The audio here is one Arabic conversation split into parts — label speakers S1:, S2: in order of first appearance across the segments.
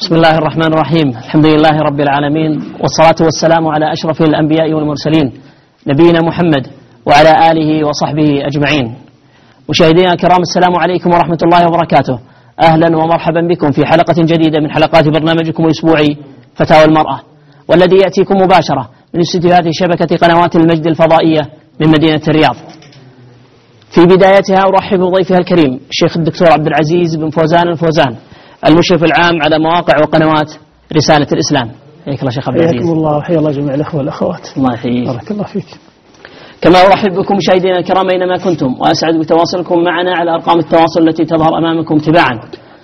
S1: بسم الله الرحمن الرحيم. الحمد لله رب العالمين، والصلاة والسلام على أشرف الأنبياء والمرسلين نبينا محمد وعلى آله وصحبه أجمعين. مشاهدينا الكرام، السلام عليكم ورحمة الله وبركاته. أهلا ومرحبا بكم في حلقة جديدة من حلقات برنامجكم الأسبوعي فتاوى المرأة، والذي يأتيكم مباشرة من استديوهات شبكة قنوات المجد الفضائية من مدينة الرياض. في بدايتها أرحب بضيفها الكريم الشيخ الدكتور عبد العزيز بن فوزان الفوزان، المشرف العام على مواقع وقنوات رسالة الإسلام. حياك الله شيخ عبد العزيز.
S2: حياكم الله وحيا الله جميع الأخوة والأخوات.
S1: الله يحييك.
S2: بارك الله فيك.
S1: كما أرحب بكم مشاهدينا الكرام أينما كنتم، وأسعد بتواصلكم معنا على أرقام التواصل التي تظهر أمامكم تباعا،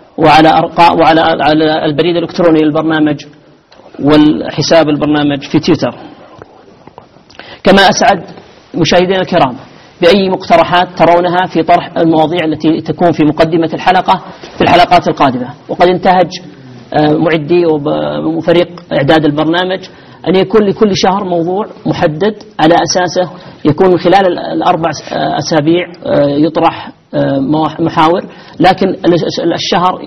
S1: وعلى البريد الإلكتروني للبرنامج والحساب البرنامج في تويتر. كما أسعد مشاهدينا الكرام بأي مقترحات ترونها في طرح المواضيع التي تكون في مقدمة الحلقة في الحلقات القادمة. وقد انتهج معدي وفريق إعداد البرنامج أن يكون لكل شهر موضوع محدد على أساسه يكون خلال الأربع أسابيع يطرح محاور، لكن الشهر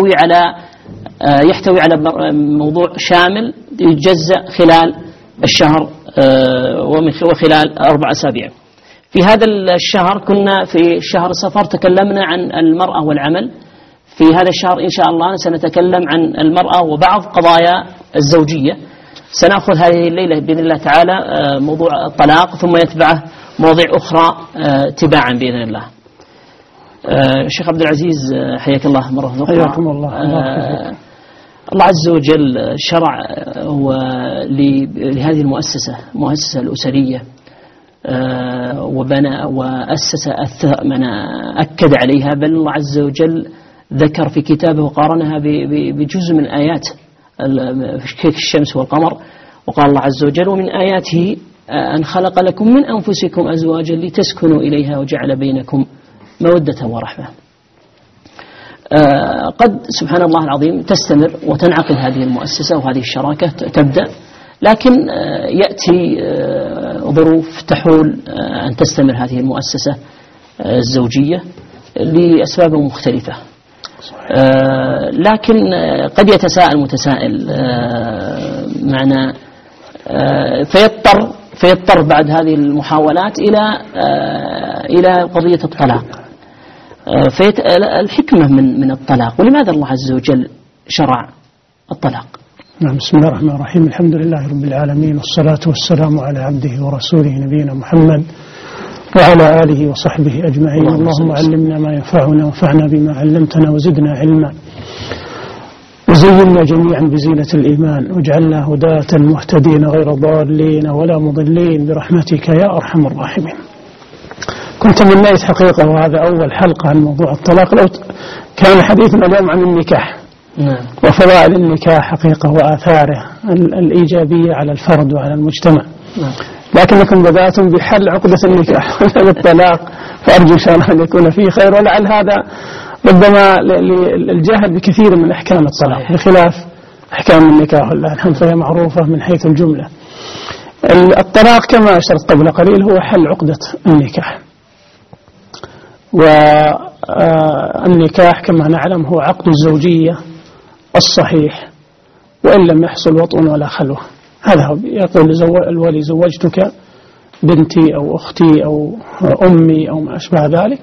S1: يحتوي على موضوع شامل يجزأ خلال الشهر وخلال 4 أسابيع. في هذا الشهر كنا في شهر صفر تكلمنا عن المرأة والعمل. في هذا الشهر إن شاء الله سنتكلم عن المرأة وبعض قضايا الزوجية. سنأخذ هذه الليلة بإذن الله تعالى موضوع الطلاق، ثم يتبعه مواضيع أخرى تباعا بإذن الله. الشيخ عبد العزيز حياك الله مرة أخرى.
S2: حياكم الله.
S1: الله عز وجل شرع لهذه المؤسسة الأسرية، وبنى وأسس أكد عليها، بل الله عز وجل ذكر في كتابه وقارنها بجزء من آيات الشمس والقمر، وقال الله عز وجل: ومن آياته أن خلق لكم من أنفسكم أزواجا لتسكنوا إليها وجعل بينكم مودة ورحمة. قد سبحان الله العظيم تستمر وتنعقد هذه المؤسسة وهذه الشراكة تبدأ، لكن يأتي ظروف تحول أن تستمر هذه المؤسسة الزوجية لأسباب مختلفة. لكن قد يتساءل متسائل معنا فيضطر بعد هذه المحاولات إلى قضية الطلاق. الحكمة من الطلاق، ولماذا الله عز وجل شرع الطلاق؟
S2: نعم. بسم الله الرحمن الرحيم. الحمد لله رب العالمين، والصلاة والسلام على عبده ورسوله نبينا محمد وعلى آله وصحبه أجمعين. اللهم علمنا ما ينفعنا وانفعنا بما علمتنا وزدنا علما، وزينا جميعا بزينة الإيمان، واجعلنا هداة مهتدين غير ضالين ولا مضلين برحمتك يا أرحم الراحمين. كنت تمنيت حقيقة، وهذا أول حلقة عن موضوع الطلاق، لو كان حديثنا اليوم عن النكاح وفضائل النكاح حقيقة وآثاره الإيجابية على الفرد وعلى المجتمع، لكنكم بدأتم بحل عقدة النكاح الطلاق، فأرجو إن شاء الله أن يكون فيه خير. ولعل هذا ربما الجهل بكثير من أحكام الطلاق بخلاف أحكام النكاح، والله الحمد فهي معروفة من حيث الجملة. الطلاق كما أشرت قبل قليل هو حل عقدة النكاح، والنكاح كما نعلم هو عقد الزوجية الصحيح، وإن لم يحصل وطء ولا خلوة. هذا هو يقول الولي: زوجتك بنتي أو أختي أو أمي أو ما أشبه ذلك،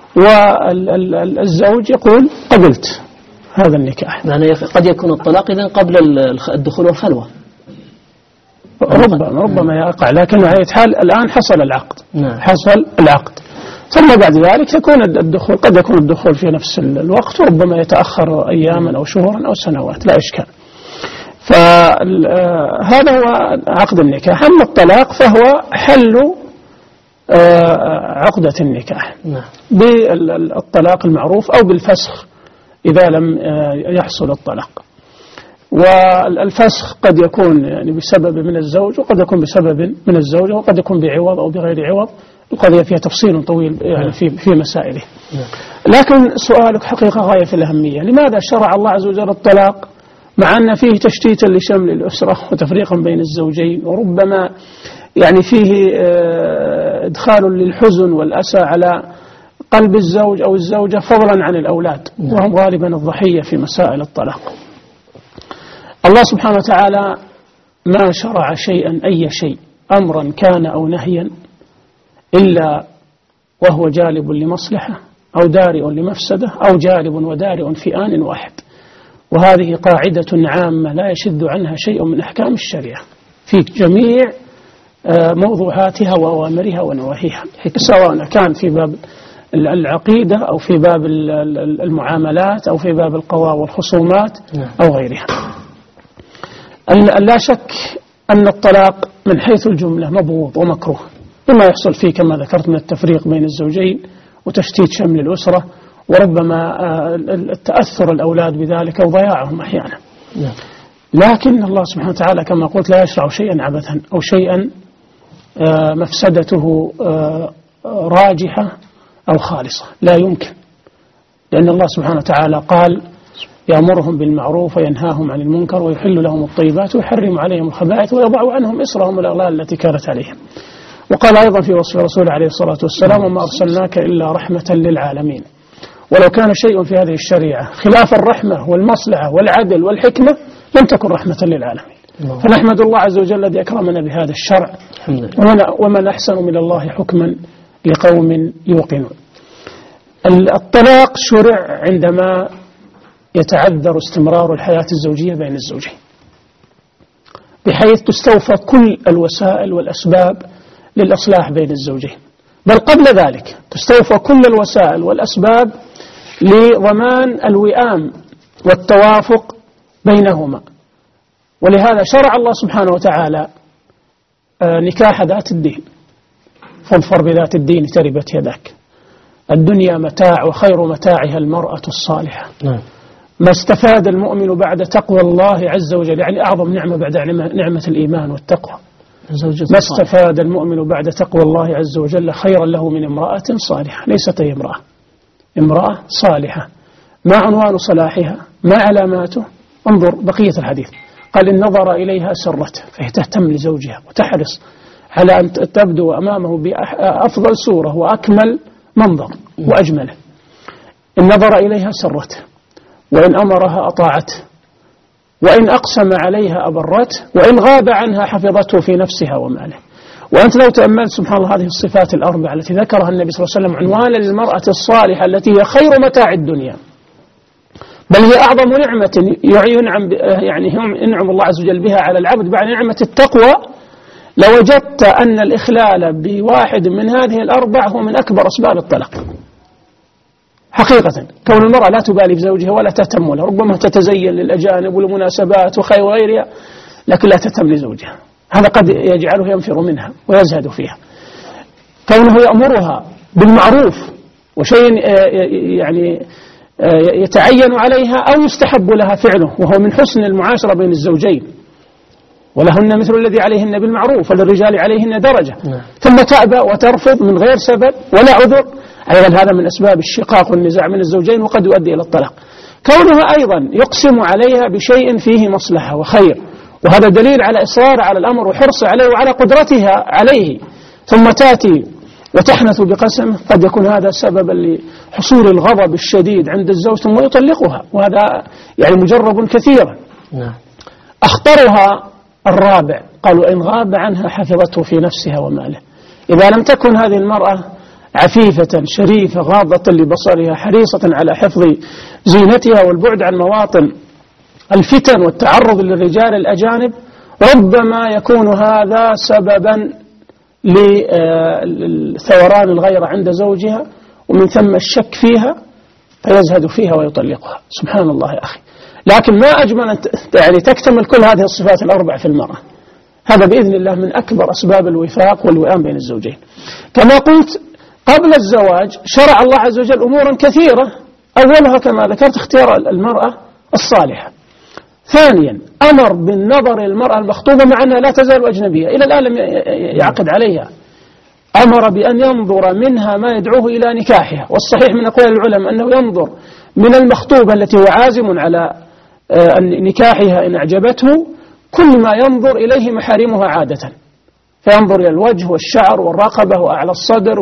S2: والزوج يقول: قبلت هذا النكاح.
S1: يعني قد يكون الطلاق إذن قبل الدخول والخلوة،
S2: ربما يقع، لكن على أي حال الآن حصل العقد.
S1: نعم.
S2: حصل العقد، ثم بعد ذلك يكون الدخول، قد يكون الدخول في نفس الوقت، وربما يتأخر أياما أو شهورا أو سنوات، لا إشكال. فهذا هو عقد النكاح. أما الطلاق فهو حل عقدة النكاح بالطلاق المعروف أو بالفسخ إذا لم يحصل الطلاق. والفسخ قد يكون يعني بسبب من الزوج، وقد يكون بسبب من الزوجة، وقد يكون بعوض أو بغير عوض. القضية فيها تفصيل طويل يعني في مسائله. لكن سؤالك حقيقة غاية في الأهمية: لماذا شرع الله عز وجل الطلاق مع أن فيه تشتيتا لشمل الأسرة وتفريقا بين الزوجين، وربما يعني فيه إدخال للحزن والأسى على قلب الزوج أو الزوجة، فضلا عن الأولاد، وهم غالبا الضحية في مسائل الطلاق. الله سبحانه وتعالى ما شرع شيئا أي شيء أمرا كان أو نهيا إلا وهو جالب لمصلحة أو دارئ لمفسدة أو جالب ودارئ في آن واحد. وهذه قاعدة عامة لا يشذ عنها شيء من أحكام الشريعة في جميع موضوعاتها وأوامرها ونواهيها، سواء كان في باب العقيدة أو في باب المعاملات أو في باب القضاء والخصومات أو غيرها. لا شك أن الطلاق من حيث الجملة مبغوض ومكروه بما يحصل فيه كما ذكرت من التفريق بين الزوجين وتشتيت شمل الأسرة وربما التأثر الأولاد بذلك وضياعهم أحيانا. لكن الله سبحانه وتعالى كما قلت لا يشرع شيئا عبثا أو شيئا مفسدته راجحة أو خالصة، لا يمكن، لأن الله سبحانه وتعالى قال يأمرهم بالمعروف وينهاهم عن المنكر ويحل لهم الطيبات ويحرم عليهم الخبائث ويضع عنهم إصرهم والأغلال التي كانت عليهم. وقال أيضا في وصف رسوله عليه الصلاة والسلام وما أرسلناك إلا رحمة للعالمين. ولو كان شيء في هذه الشريعة خلاف الرحمة والمصلحة والعدل والحكمة لم تكن رحمة للعالمين. فنحمد الله عز وجل الذي أكرمنا بهذا الشرع، ومن أحسن من الله حكما لقوم يوقنون. الطلاق شرع عندما يتعذر استمرار الحياة الزوجية بين الزوجين بحيث تستوفى كل الوسائل والأسباب للإصلاح بين الزوجين، بل قبل ذلك تستوفى كل الوسائل والأسباب لضمان الوئام والتوافق بينهما. ولهذا شرع الله سبحانه وتعالى نكاح ذات الدين، فاظفر بذات الدين تربت يداك. الدنيا متاع وخير متاعها المرأة الصالحة. ما استفاد المؤمن بعد تقوى الله عز وجل، يعني أعظم نعمة بعد نعمة الإيمان والتقوى، ما استفاد المؤمن بعد تقوى الله عز وجل خيرا له من امرأة صالحة. ليست أي امرأة صالحة. ما عنوان صلاحها؟ ما علاماته؟ انظر بقية الحديث، قال إن نظر إليها سرته، فهي تهتم لزوجها وتحرص على أن تبدو أمامه بأفضل صورة وأكمل منظر وأجمله. إن نظر إليها سرته، وإن أمرها أطاعته، وإن أقسم عليها أبرته، وإن غاب عنها حفظته في نفسها وماله. وأنت لو تأملت سبحان الله هذه الصفات الأربعة التي ذكرها النبي صلى الله عليه وسلم عنوانا للمرأة الصالحة التي هي خير متاع الدنيا، بل هي أعظم نعمة ينعم الله عز وجل بها على العبد بعد نعمة التقوى، لوجدت أن الإخلال بواحد من هذه الأربع هو من أكبر أسباب الطلاق حقيقة. كون المرأة لا تبالي بزوجها ولا تهتم له، ربما تتزين للأجانب والمناسبات وخير وغيرها، لكن لا تهتم لزوجها، هذا قد يجعله ينفر منها ويزهد فيها. كونه يأمرها بالمعروف وشيء يتعين عليها أو يستحب لها فعله، وهو من حسن المعاشرة بين الزوجين. ولهن مثل الذي عليهن بالمعروف وللرجال عليهن درجة. ثم تأبى وترفض من غير سبب ولا عذر، أيضا هذا من أسباب الشقاق والنزاع من الزوجين وقد يؤدي إلى الطلاق. كونها أيضا يقسم عليها بشيء فيه مصلحة وخير، وهذا دليل على إصرار على الأمر وحرص عليه وعلى قدرتها عليه، ثم تأتي وتحنث بقسمه، قد يكون هذا سببا لحصول الغضب الشديد عند الزوج ثم يطلقها، وهذا مجرب كثيرا. أخطرها الرابع، قالوا إن غاب عنها حفظته في نفسها وماله. إذا لم تكن هذه المرأة عفيفة شريفة غاضة لبصرها حريصة على حفظ زينتها والبعد عن مواطن الفتن والتعرض للرجال الأجانب، ربما يكون هذا سببا لثوران الغيرة عند زوجها، ومن ثم الشك فيها فيزهد فيها ويطلقها. سبحان الله يا أخي. لكن ما أجمل أن تكتمل كل هذه الصفات الأربع في المرأة. هذا بإذن الله من أكبر أسباب الوفاق والوئام بين الزوجين. كما قلت قبل الزواج شرع الله عز وجل أمورا كثيرة، أولها كما ذكرت اختيار المرأة الصالحة. ثانيا أمر بالنظر المرأة المخطوبة مع أنها لا تزال أجنبية إلى الآن لم يعقد عليها، أمر بأن ينظر منها ما يدعوه إلى نكاحها. والصحيح من أقوال العلماء أنه ينظر من المخطوبة التي هو عازم على نكاحها إن أعجبته كل ما ينظر إليه محارمها عادة، فينظر إلى الوجه والشعر والرقبة وأعلى الصدر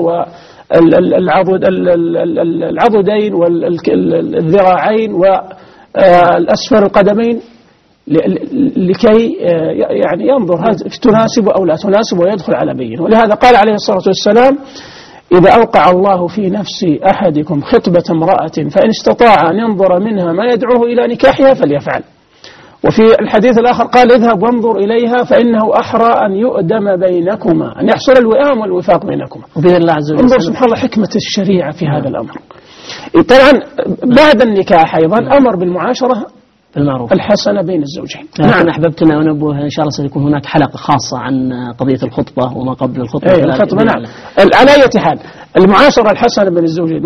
S2: والعضدين والذراعين والأسفل القدمين، لكي يعني ينظر هل تناسب أو لا تناسب ويدخل على بينة. ولهذا قال عليه الصلاة والسلام: إذا أوقع الله في نفس أحدكم خطبة امرأة فإن استطاع أن ينظر منها ما يدعوه إلى نكاحها فليفعل. وفي الحديث الآخر قال: اذهب وانظر إليها فإنه أحرى أن يؤدم بينكما، أن يحصل الوئام والوفاق بينكما.
S1: وبإذن الله عز وجل
S2: انظر سبحان الله حكمة الشريعة في هذا الأمر. طبعا بعد النكاح أيضا أمر بالمعاشرة
S1: بالمعروف
S2: الحسنة بين الزوجين.
S1: نعم. أحببت أن أنبه إن شاء الله سيكون هناك حلقة خاصة عن قضية الخطبة وما قبل الخطبة.
S2: الخطبة نعم. على أي حال المعاشرة الحسنة بين الزوجين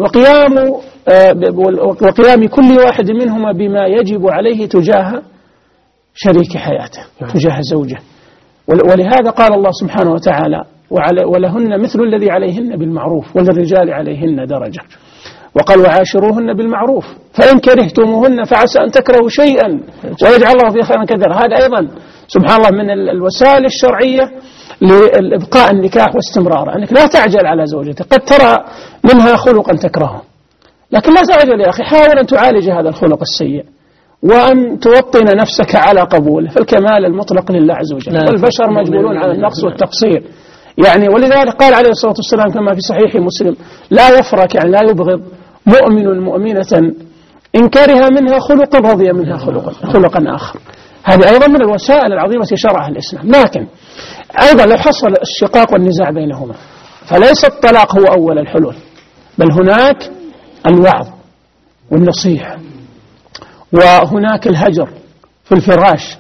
S2: وقيام كل واحد منهما بما يجب عليه تجاه شريك حياته تجاه زوجه. ولهذا قال الله سبحانه وتعالى: ولهن مثل الذي عليهن بالمعروف وللرجال عليهن درجة. وقال: وعاشروهن بالمعروف فإن كرهتموهن فعسى أن تكرهوا شيئا ويجعل الله فيه خيرا كثيرا. هذا أيضا سبحان الله من الوسائل الشرعية لإبقاء النكاح واستمراره، أنك لا تعجل على زوجتك. قد ترى منها خلقا تكرهه لكن لا تعجل يا أخي، حاول أن تعالج هذا الخلق السيء وأن توطن نفسك على قبوله، فالكمال المطلق لله عز وجل، والبشر مجبولون على النقص والتقصير. يعني ولذلك قال عليه الصلاة والسلام كما في صحيح مسلم: لا يفرك يعني لا يبغض مؤمن مؤمنة إن كره منها خلقا رضي منها خلقا آخر. هذه أيضا من الوسائل العظيمة شرعها الإسلام. لكن أيضا لو حصل الشقاق والنزاع بينهما فليس الطلاق هو أول الحلول، بل هناك الوعظ والنصيحة، وهناك الهجر في الفراش،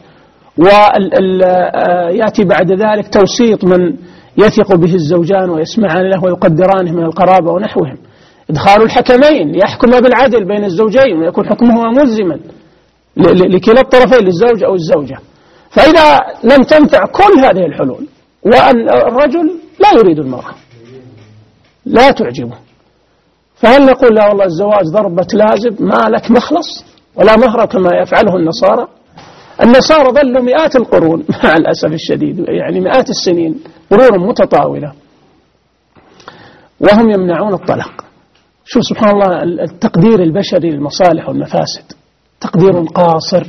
S2: ويأتي بعد ذلك توسيط من يثق به الزوجان ويسمعان له ويقدرانه من القرابة ونحوهم، إدخال الحكمين يحكم بالعدل بين الزوجين ويكون حكمهما ملزما لكلا الطرفين للزوج أو الزوجة. فإذا لم تنفع كل هذه الحلول وأن الرجل لا يريد المرأة لا تعجبه، فهل نقول لا والله الزواج ضربة لازم ما لك مخلص ولا مهر كما يفعله النصارى؟ النصارى ظلوا مئات القرون مع الأسف الشديد، يعني مئات السنين قرون متطاولة وهم يمنعون الطلاق. شوف سبحان الله التقدير البشري للمصالح والمفاسد تقدير قاصر.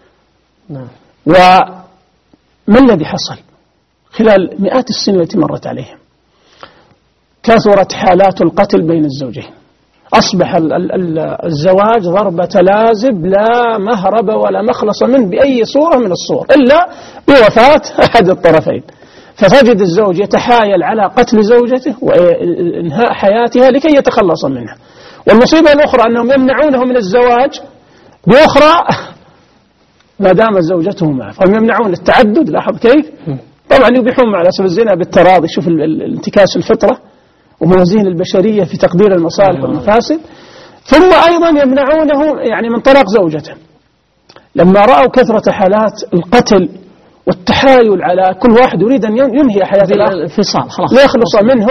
S2: وما الذي حصل خلال مئات السنين التي مرت عليهم؟ كثرت حالات القتل بين الزوجين، أصبح الزواج ضربة لازم لا مهرب ولا مخلص منه بأي صورة من الصور إلا بوفاة أحد الطرفين، فتجد الزوج يتحايل على قتل زوجته وإنهاء حياتها لكي يتخلص منها. والمصيبة الأخرى أنهم يمنعونه من الزواج بأخرى ما دام زوجته معه، فهم يمنعون التعدد. لاحظ كيف؟ طبعا يبيحون مع الأسف الزنا بالتراضي. شوف الانتكاس الفطرة وموازين البشرية في تقدير المصالح والمفاسد. ثم أيضا يمنعونه يعني من طلاق زوجته لما رأوا كثرة حالات القتل والتحايل على كل واحد يريد أن ينهي حياة
S1: الانفصال خلاص
S2: ليخلص منه.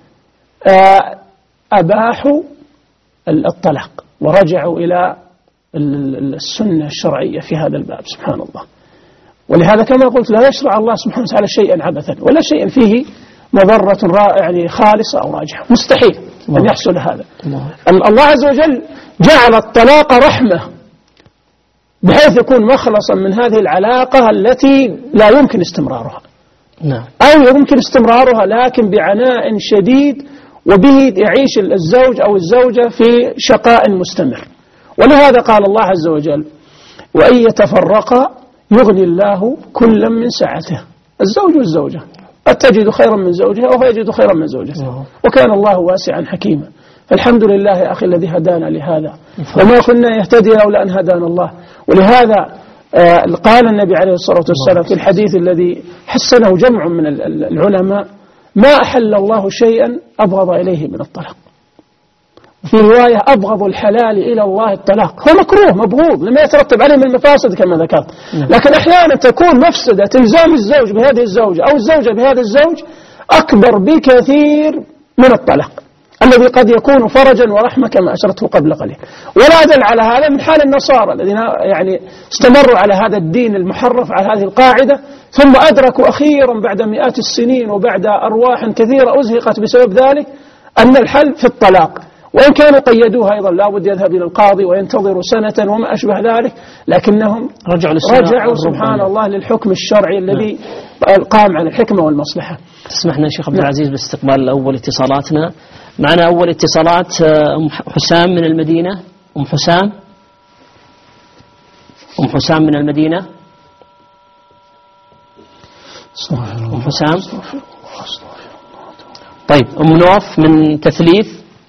S2: أباحوا الطلاق ورجعوا إلى السنة الشرعية في هذا الباب سبحان الله. ولهذا كما قلت لا يشرع الله سبحانه وتعالى شيئا عبثا ولا شيء فيه مضرة يعني خالصة أو راجحة، مستحيل أن يحصل هذا. الله عز وجل جعل الطلاق رحمة بحيث يكون مخلصا من هذه العلاقة التي لا يمكن استمرارها أو يمكن استمرارها لكن بعناء شديد، وبه يعيش الزوج أو الزوجة في شقاء مستمر. ولهذا قال الله عز وجل: وإن يتفرقا يغني الله كلا من سعته. الزوج والزوجة قد تجد خيرا من زوجها وهو يجد خيرا من زوجته، وكان الله واسعا حكيما. فالحمد لله يا أخي الذي هدانا لهذا وما كنا يهتدي لولا أن هدانا الله. ولهذا قال النبي عليه الصلاة والسلام في الحديث الذي حسنه جمع من العلماء: ما أحل الله شيئا أبغض إليه من الطلاق. في رواية: أبغض الحلال إلى الله الطلاق. هو مكروه مبغوض لما يترتب عليه من المفاسد كما ذكرت، لكن أحيانا تكون مفسدة إلزام الزوج بهذه الزوجة أو الزوجة بهذا الزوج أكبر بكثير من الطلاق الذي قد يكون فرجا ورحمة كما أشرته قبل قليل. ولا دل على هذا من حال النصارى الذين يعني استمروا على هذا الدين المحرف على هذه القاعدة، ثم أدركوا أخيرا بعد مئات السنين وبعد أرواح كثيرة أزهقت بسبب ذلك أن الحل في الطلاق. وإن كانوا قيدوها أيضا لابد يذهب إلى القاضي وينتظروا سنة وما أشبه ذلك، لكنهم رجعوا سبحان الله للحكم الشرعي الذي قام على الحكمة والمصلحة.
S1: تسمحنا شيخ عبد العزيز باستقبال أول اتصالاتنا. معنا أول اتصالات أم حسام من المدينة. أم حسام من المدينة. أم حسام. طيب أم نوف من تثليث.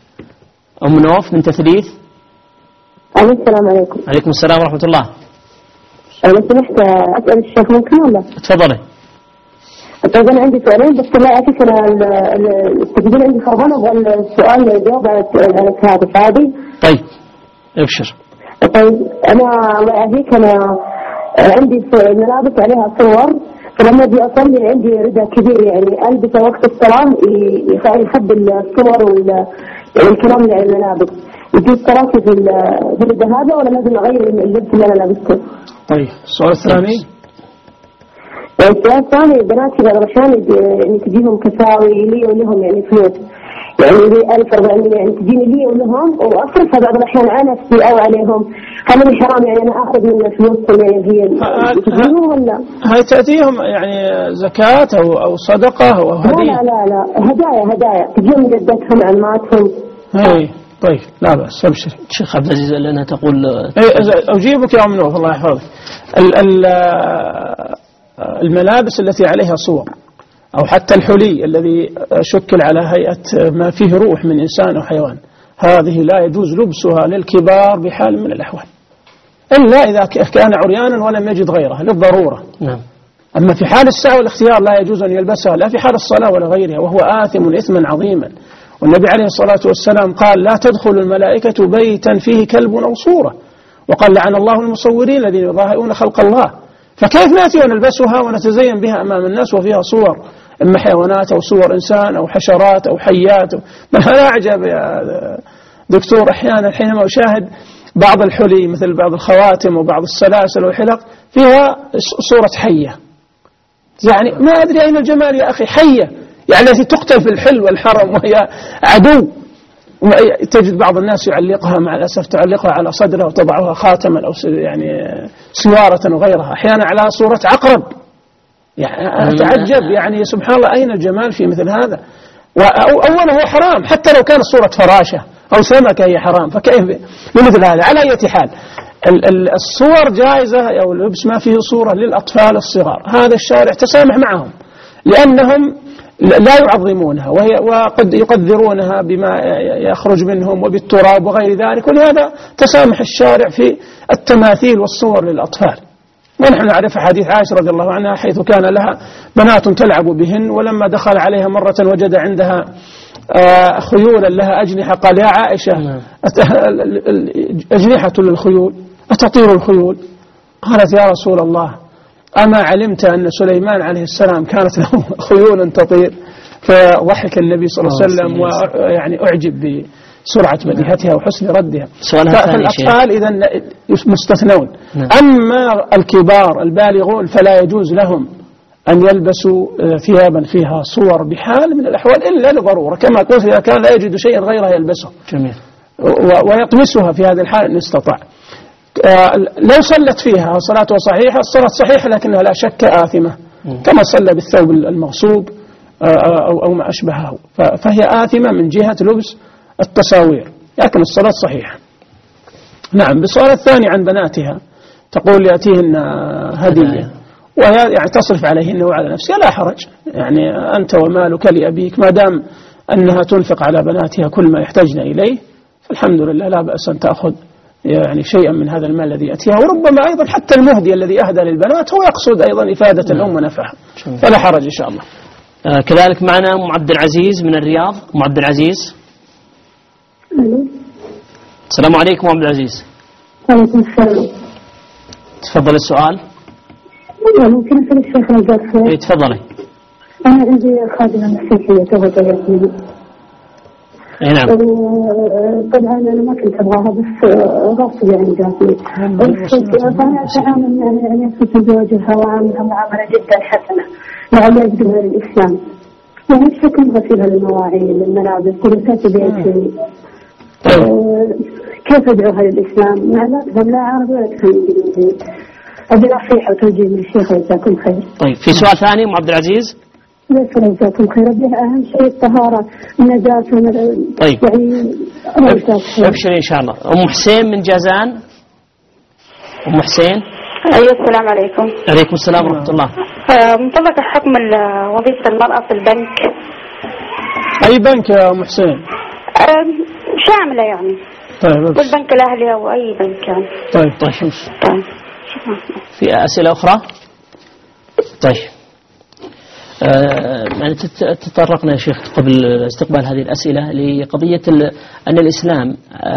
S3: السلام عليكم.
S1: عليكم السلام ورحمة الله.
S3: لو سمحت أسأل الشيخ ممكن ولا؟
S1: تفضلي.
S3: طيب أنا عندي سؤالين بس لا أعرف التسجيل عندي خربان، أبغى السؤال يجاوب على الهاتف عادي.
S1: طيب ابشر.
S3: طيب أنا الله يعافيك، أنا عندي ملابس عليها صور، فلما أجي أصلي عندي رداء كبير يعني ألبسه وقت الصلاة يخبي الصور والكلام اللي على الملابس. يجوز صلاتي في الرداء هذا ولا لازم أغير اللبس اللي أنا لابسته؟
S2: طيب السؤال الثاني.
S3: السؤال الثاني بناتي بعض الأحيان يعني تجيهم كساوي لي ولهم يعني فلوس يعني لي 1400 يعني تجيني لي ولهم وأصرفها بعض الأحيان على نفسي أو عليهم، هل من حرام يعني أنا أخذ من فلوسهم يعني هي تجيهم ولا؟
S2: هاي تأتيهم يعني زكاة أو صدقة أو هدية؟
S3: لا هدايا تجيهم جدتهم عماتهم.
S2: طيب لا بأس أبشر.
S1: شيخ عبد العزيز لأنها تقول
S2: أجيبك يا أم نوف الله يحفظك. الملابس التي عليها صور أو حتى الحلي الذي شكل على هيئة ما فيه روح من إنسان أو حيوان، هذه لا يجوز لبسها للكبار بحال من الأحوال إلا إذا كان عريانا ولم يجد غيرها للضرورة.
S1: نعم.
S2: أما في حال السعة والاختيار لا يجوز أن يلبسها لا في حال الصلاة ولا غيرها، وهو آثم إثما عظيما. والنبي عليه الصلاة والسلام قال لا تدخل الملائكة بيتا فيه كلب أو صورة، وقال لعن الله المصورين الذين يظاهرون خلق الله. فكيف نأتي ونلبسها ونتزين بها أمام الناس وفيها صور إما حيوانات أو صور إنسان أو حشرات أو حيات؟ بل أنا أعجب يا دكتور أحيانا حينما أشاهد بعض الحلي مثل بعض الخواتم وبعض السلاسل والحلق فيها صورة حية، يعني ما أدري أين الجمال يا أخي، حية يعني التي تقتل في الحل والحرم وهي عدو. تجد بعض الناس يعلقها مع الأسف تعلقها على صدرها وتضعها خاتما أو يعني سوارة وغيرها، أحيانا على صورة عقرب. يعني أتعجب يعني سبحان الله أين الجمال في مثل هذا؟ وأولا هو حرام حتى لو كانت صورة فراشة أو سمكة هي حرام، فكيف بمثل هذا؟ على أي حال الصور جائزة أو لبس ما فيه صورة للأطفال الصغار، هذا الشارع تسامح معهم لأنهم لا يعظمونها وقد يقدرونها بما يخرج منهم وبالتراب وغير ذلك، ولهذا تسامح الشارع في التماثيل والصور للأطفال. ونحن نعرف حديث عائشة رضي الله عنها حيث كان لها بنات تلعب بهن، ولما دخل عليها مرة وجد عندها خيولا لها أجنحة قال يا عائشة أجنحة للخيول أتطير الخيول؟ قالت يا رسول الله أما علمت أن سليمان عليه السلام كانت له خيول تطير؟ فضحك النبي صلى الله عليه وسلم ويعني أعجب بسرعة بديهتها وحسن ردها. فالأطفال إذن مستثنون. أما الكبار البالغون فلا يجوز لهم أن يلبسوا ثيابا فيها صور بحال من الأحوال إلا لضرورة، كما قلت إذا كان لا يجد شيئا غيره يلبسه.
S1: جميل.
S2: ويطمسها في هذا الحال إن استطاع. لو صلت فيها صلاته صحيحة، الصلاة صحيحة لكنها لا شك آثمة كما صلى بالثوب المغصوب أو ما أشبهه، فهي آثمة من جهة لبس التصاوير، لكن الصلاة صحيحة. نعم. بالسؤال الثاني عن بناتها تقول يأتيهن هدية ويعني تصرف عليهن وعلى نفسها، لا حرج، يعني أنت ومالك لأبيك، ما دام أنها تنفق على بناتها كل ما يحتاجن إليه فالحمد لله لا بأس أن تأخذ يعني شيئا من هذا المال الذي يأتيها، وربما أيضا حتى المهدي الذي أهدى للبنات هو يقصد أيضا إفادة الأم ونفعها، فلا حرج إن شاء الله.
S1: كذلك معنا أم عبد العزيز من الرياض. أم عبد العزيز. السلام عليكم أم عبد العزيز.
S3: وعليكم السلام.
S1: تفضل السؤال.
S3: ممكن أسأل الشيخ الجرسي؟
S1: إيه تفضلي.
S3: أنا عندي خادمة مسيحية تغير.
S1: نعم.
S3: طبعا أنا ما كنت أبغاها بس غصب يعني جاتني، فأنا أتعامل يعني في زواجها وعاملها معاملة جدا حسنة لعل يجدها للإسلام، يعني بشكل غسيل المواعين الملابس كل تأتي بيتي كيف أدعوها للإسلام؟ لا تفهم لا عربي ولا تفهم إنجليزي. أبي نصيحة وتوجيه من الشيخ جزاكم خير.
S1: طيب في سؤال ثاني أم عبد العزيز؟
S3: جزاكم خير. أهم شيء الطهارة النجاسة.
S1: طيب
S3: يعني
S1: أبشر إن شاء الله. أم حسين من جازان. أم حسين.
S4: أيوة السلام عليكم.
S1: عليكم السلام ورحمة الله.
S4: منطبق حكم وظيفة المرأة في البنك.
S2: أي بنك يا أم حسين؟
S4: شاملة يعني.
S2: طيب
S4: والبنك الأهلي أو أي بنك يعني.
S1: طيب. في أسئلة أخرى؟ طيب يعني تطرقنا يا شيخ قبل استقبال هذه الأسئلة لقضية أن الإسلام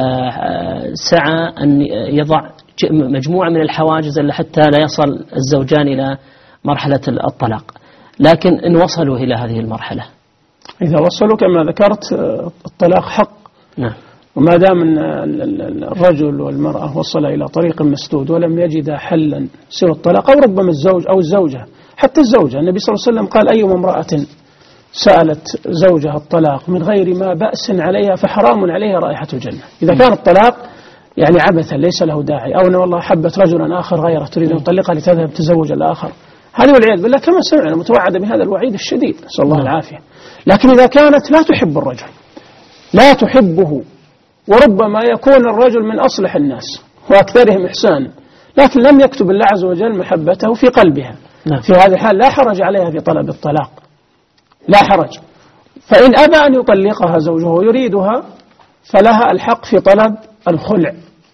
S1: سعى أن يضع مجموعة من الحواجز حتى لا يصل الزوجان إلى مرحلة الطلاق، لكن إن وصلوا إلى هذه المرحلة،
S2: إذا وصلوا كما ذكرت الطلاق حق.
S1: نعم.
S2: وما دام أن الرجل والمرأة وصل إلى طريق مسدود ولم يجد حلا سوى الطلاق، أو ربما الزوج أو الزوجة، حتى الزوجة، النبي صلى الله عليه وسلم قال أيما امرأة سألت زوجها الطلاق من غير ما بأس عليها فحرام عليها رائحة الجنة. إذا كان الطلاق يعني عبثا ليس له داعي، أو أن والله حبت رجلا آخر غيره تريد أن تطلقها لتذهب تزوج الآخر، هذه والعياذ بالله كما سمعنا متوعدة بهذا الوعيد الشديد، نسأل الله العافية. لكن إذا كانت لا تحب الرجل، لا تحبه، وربما يكون الرجل من أصلح الناس وأكثرهم إحسانا، لكن لم يكتب الله عز وجل محبته في قلبها، في هذه الحال لا حرج عليها في طلب الطلاق، لا حرج. فإن أبى أن يطلقها زوجه ويريدها فلها الحق في طلب الخلع،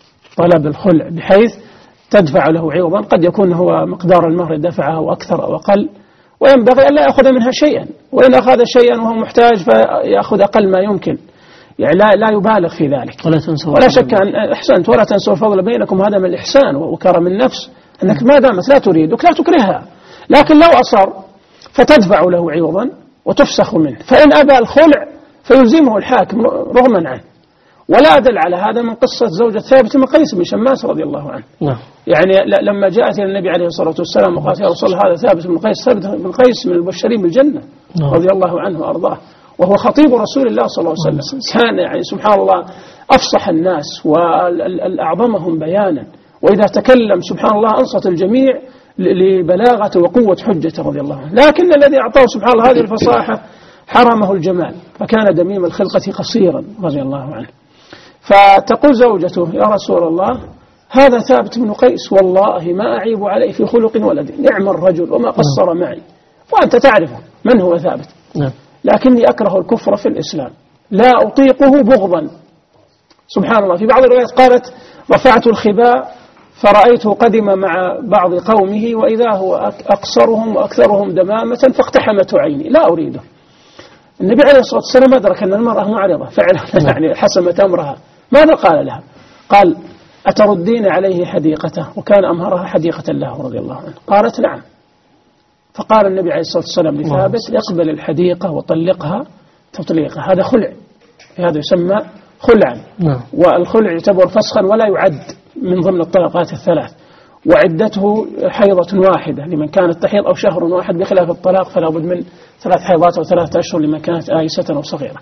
S2: بحيث تدفع له عوضا، قد يكون هو مقدار المهر دفعه أو أكثر أو أقل، وينبغي أن لا يأخذ منها شيئا، وإن أخذ شيئا وهو محتاج فيأخذ أقل ما يمكن، يعني لا يبالغ في ذلك. ولا شك أن أحسنت، ولا تنسوا الفضل بينكم، هذا من الإحسان وكرم النفس، أنك ما دامت لا تريدك لا تكرهها، لكن لو أصر فتدفع له عوضا وتفسخ منه. فإن أبى الخلع فيلزمه الحاكم رغما عنه. ولا أدل على هذا من قصة زوجة ثابت بن قيس بن شماس رضي الله عنه. يعني لما جاءت إلى النبي عليه الصلاة والسلام وقالت يا رسول الله هذا ثابت بن قيس من المبشرين بالجنة رضي الله عنه وأرضاه، وهو خطيب رسول الله صلى الله عليه وسلم، كان يعني سبحان الله أفصح الناس والأعظمهم بيانا، وإذا تكلم سبحان الله أنصت الجميع لبلاغة وقوة حجته رضي الله عنه. لكن الذي أعطاه سبحان الله هذه الفصاحة حرمه الجمال، فكان دميم الخلقة قصيرا رضي الله عنه. فتقول زوجته يا رسول الله هذا ثابت بن قيس والله ما أعيب عليه في خلق ولا دين، نعم الرجل وما قصر معي، وأنت تعرفه من هو ثابت، لكني أكره الكفر في الإسلام، لا أطيقه بغضا. سبحان الله. في بعض الروايات قالت رفعت الخباء فرأيته قدم مع بعض قومه وإذا هو أقصرهم وأكثرهم دمامة فاقتحمت عيني، لا أريده. النبي عليه الصلاة والسلام أدرك أن المرأة معرضة فعلا، يعني حسمت أمرها. ماذا قال لها؟ قال أتردين عليه حديقته، وكان أمهرها حديقة له رضي الله عنه. قالت نعم. فقال النبي عليه الصلاة والسلام لثابت اقبل الحديقة وطلقها تطليقها، هذا خلع، هذا يسمى خلعا. والخلع يعتبر فسخا ولا يعد من ضمن الطلقات الثلاث، وعدته حيضة واحدة لمن كانت تحيض أو شهر واحد، بخلاف الطلاق فلا بد من 3 حيضات أو 3 أشهر لمن كانت آيسة أو صغيرة.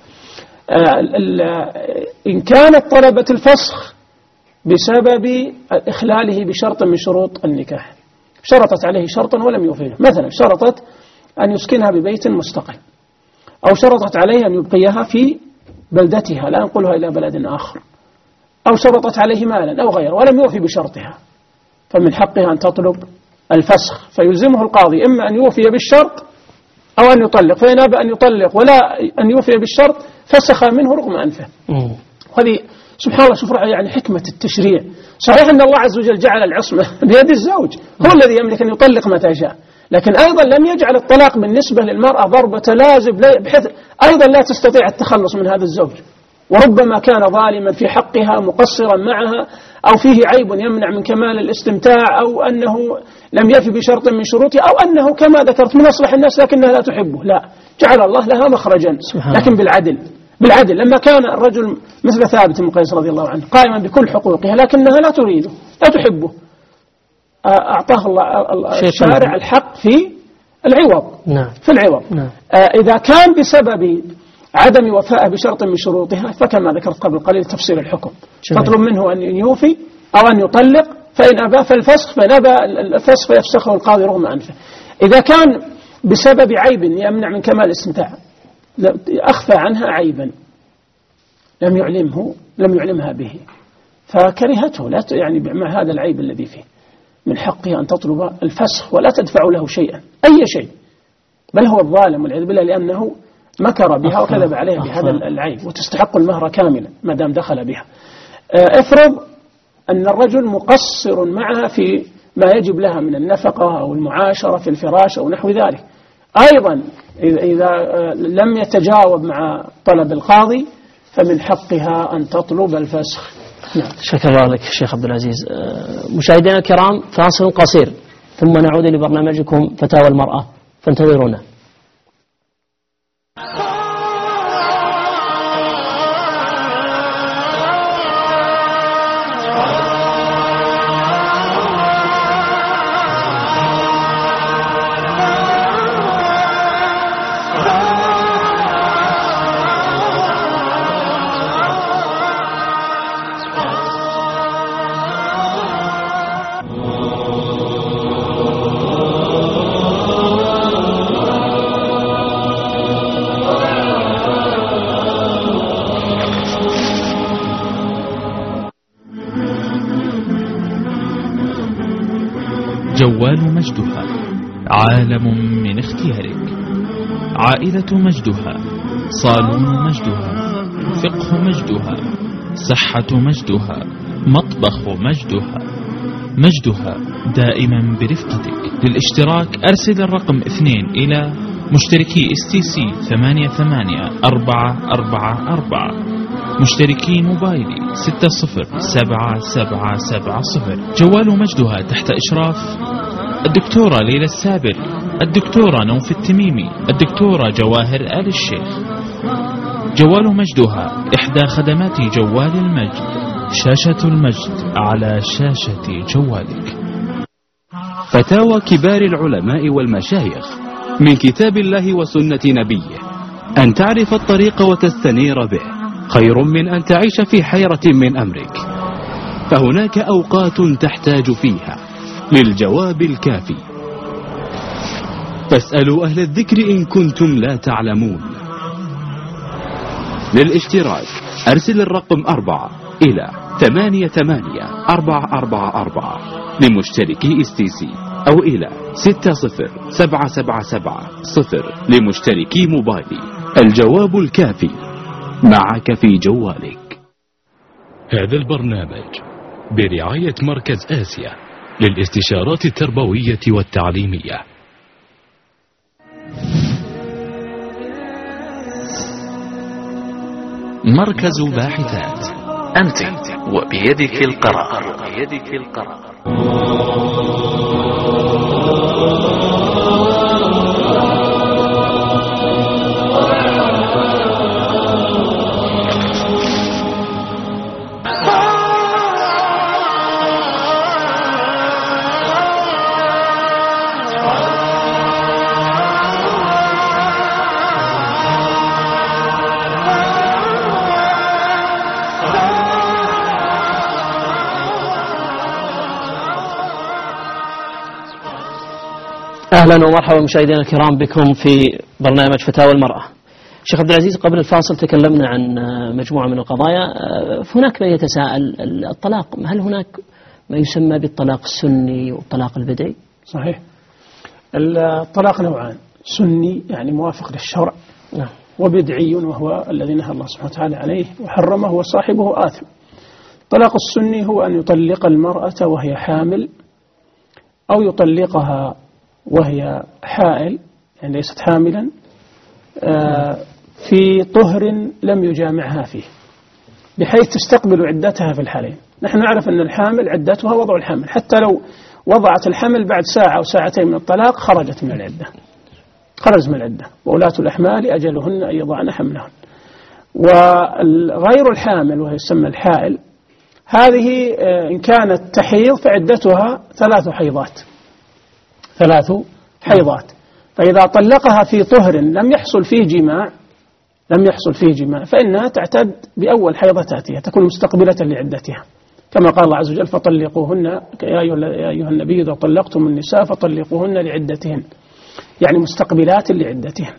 S2: إن كانت طلبت الفسخ بسبب إخلاله بشرط من شروط النكاح، شرطت عليه شرطا ولم يوفيه، مثلا شرطت أن يسكنها ببيت مستقل، أو شرطت عليه أن يبقيها في بلدتها لا ينقلها إلى بلد آخر، أو شرطت عليه مالا أو غيره ولم يوفي بشرطها، فمن حقها أن تطلب الفسخ، فيلزمه القاضي إما أن يوفي بالشرط أو أن يطلق، فإن أبى أن يطلق ولا أن يوفي بالشرط فسخ منه رغم أنفه. هذه سبحان الله شوف يعني حكمة التشريع. صحيح أن الله عز وجل جعل العصمة بيد الزوج، هو الذي يملك أن يطلق متى شاء، لكن أيضا لم يجعل الطلاق بالنسبة للمرأة ضربة لازم، بحيث أيضا لا تستطيع التخلص من هذا الزوج، وربما كان ظالما في حقها مقصرا معها، أو فيه عيب يمنع من كمال الاستمتاع، أو أنه لم يفي بشرط من شروطه، أو أنه كما ذكرت من أصلح الناس لكنها لا تحبه. لا، جعل الله لها مخرجا لكن بالعدل. لما كان الرجل مثل ثابت بن قيس رضي الله عنه قائما بكل حقوقها لكنها لا تريده لا تحبه، أعطاه الله الشارع الحق في العوض. في العوض. إذا كان بسبب عدم وفائه بشرط من شروطها فكما ذكرت قبل قليل تفصيل الحكم، تطلب منه أن يوفي أو أن يطلق، فإن أبى فالفسخ، فإن أبى الفسخ فيفسخه القاضي رغم أنفه. إذا كان بسبب عيب يمنع من كمال الاستمتاع، أخفى عنها عيبا لم يعلمها به فكرهته، لا يعني مع هذا العيب الذي فيه من حقها أن تطلب الفسخ ولا تدفع له شيئا أي شيء، بل هو الظالم والعياذ بالله لأنه مكر بها وكذب عليها بهذا العيب، وتستحق المهر كاملا ما دام دخل بها. افرض أن الرجل مقصر معها في ما يجب لها من النفقة أو المعاشرة في الفراش أو نحو ذلك، أيضا إذا لم يتجاوب مع طلب القاضي فمن حقها أن تطلب الفسخ. نعم.
S1: شكرا الله لك شيخ عبد العزيز. مشاهدينا الكرام فاصل قصير ثم نعود لبرنامجكم فتاوى المرأة، فانتظرونا.
S5: جوال مجدها، عالم من اختيارك. عائلة مجدها، صالون مجدها، فقه مجدها، صحة مجدها، مطبخ مجدها. مجدها دائما برفقتك. للاشتراك أرسل الرقم 2 إلى مشتركي STC 88444، مشتركي موبايلي 607770. جوال مجدها تحت إشراف الدكتورة ليلى السابر، الدكتورة نوف التميمي، الدكتورة جواهر آل الشيخ. جوال مجدها إحدى خدمات جوال المجد، شاشة المجد على شاشة جوالك.
S6: فتاوى كبار العلماء والمشايخ من كتاب الله وسنة نبيه. أن تعرف الطريق وتستنير به خير من أن تعيش في حيرة من أمرك، فهناك أوقات تحتاج فيها للجواب الكافي، فاسألوا أهل الذكر إن كنتم لا تعلمون. للاشتراك أرسل الرقم 4 إلى 884444 لمشتركي STC، أو إلى 60777 لمشتركي موبايلي. الجواب الكافي معك في جوالك.
S7: هذا البرنامج برعاية مركز آسيا للاستشارات التربوية والتعليمية.
S5: مركز باحثات، أنت وبيدك القرار.
S1: أهلا ومرحبا مشاهدينا الكرام بكم في برنامج فتاوى المرأة. شيخ عبد العزيز، قبل الفاصل تكلمنا عن مجموعة من القضايا. هناك من يتساءل الطلاق، هل هناك ما يسمى بالطلاق السني والطلاق البدعي؟
S2: صحيح. الطلاق نوعان، سني يعني موافق للشرع، وبدعي وهو الذي نهى الله سبحانه وتعالى عليه وحرمه وصاحبه آثم. الطلاق السني هو أن يطلق المرأة وهي حامل، أو يطلقها وهي حائل يعني ليست حاملا، في طهر لم يجامعها فيه، بحيث تستقبل عدتها في الحالين. نحن نعرف أن الحامل عدتها وضع الحمل، حتى لو وضعت الحمل بعد ساعة أو ساعتين من الطلاق خرجت من العدة، خرج من العدة. وولاة الأحمال أجلهن أن يضعن حملهن. وغير الحامل وهي يسمى الحائل، هذه إن كانت تحيض فعدتها 3 حيضات، 3 حيضات. فإذا طلقها في طهر لم يحصل فيه جماع لم يحصل فيه جماع فإنها تعتد بأول حيضة تأتيها، تكون مستقبلة لعدتها، كما قال الله عز وجل فطلقوهن يا أيها النبي إذا طلقتم النساء فطلقوهن لعدتهن، يعني مستقبلات لعدتهن.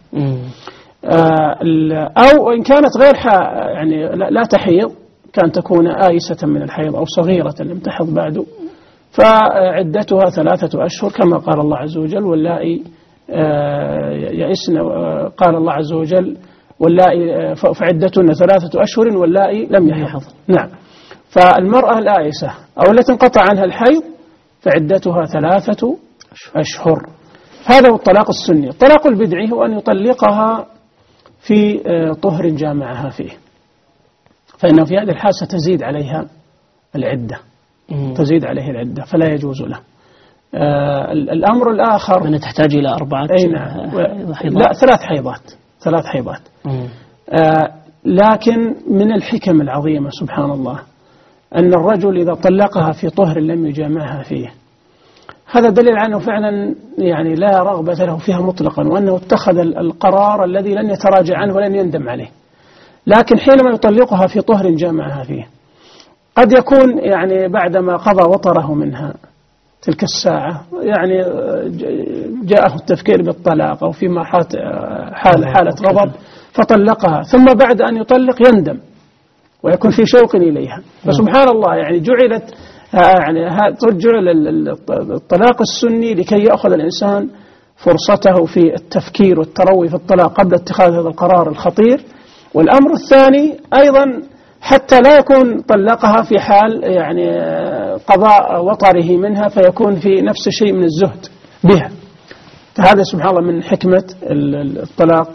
S2: أو إن كانت غير يعني لا تحيض، كان تكون آيسة من الحيض أو صغيرة لم تحض بعد، فعدتها 3 أشهر كما قال الله عز وجل واللائي يئسن، قال الله عز وجل واللائي فعدتهن 3 أشهر واللائي لم يحض. نعم. فالمرأة الآيسة أو التي انقطع عنها الحيض فعدتها 3 أشهر. هذا هو الطلاق السني. الطلاق البدعي هو أن يطلقها في طهر جامعها فيه، فإنه في هذه الحالة تزيد عليها العدة، تزيد عليه العدة فلا يجوز له. الأمر الآخر
S1: أنها تحتاج إلى 4
S2: حيضات. لا 3 حيضات، 3 حيضات. لكن من الحكم العظيمة سبحان الله أن الرجل إذا طلقها في طهر لم يجامعها فيه، هذا دليل عنه فعلا يعني لا رغبة له فيها مطلقا، وأنه اتخذ القرار الذي لن يتراجع عنه ولن يندم عليه. لكن حينما يطلقها في طهر جامعها فيه قد يكون يعني بعدما قضى وطره منها تلك الساعة يعني جاءه التفكير بالطلاق أو فيما حالة غضب فطلقها، ثم بعد أن يطلق يندم ويكون في شوق إليها. فسبحان الله يعني جعل الطلاق السني لكي يأخذ الإنسان فرصته في التفكير والتروي في الطلاق قبل اتخاذ هذا القرار الخطير. والأمر الثاني أيضا حتى لا يكون طلقها في حال يعني قضاء وطره منها فيكون في نفس الشيء من الزهد بها. فهذا سبحان الله من حكمة الطلاق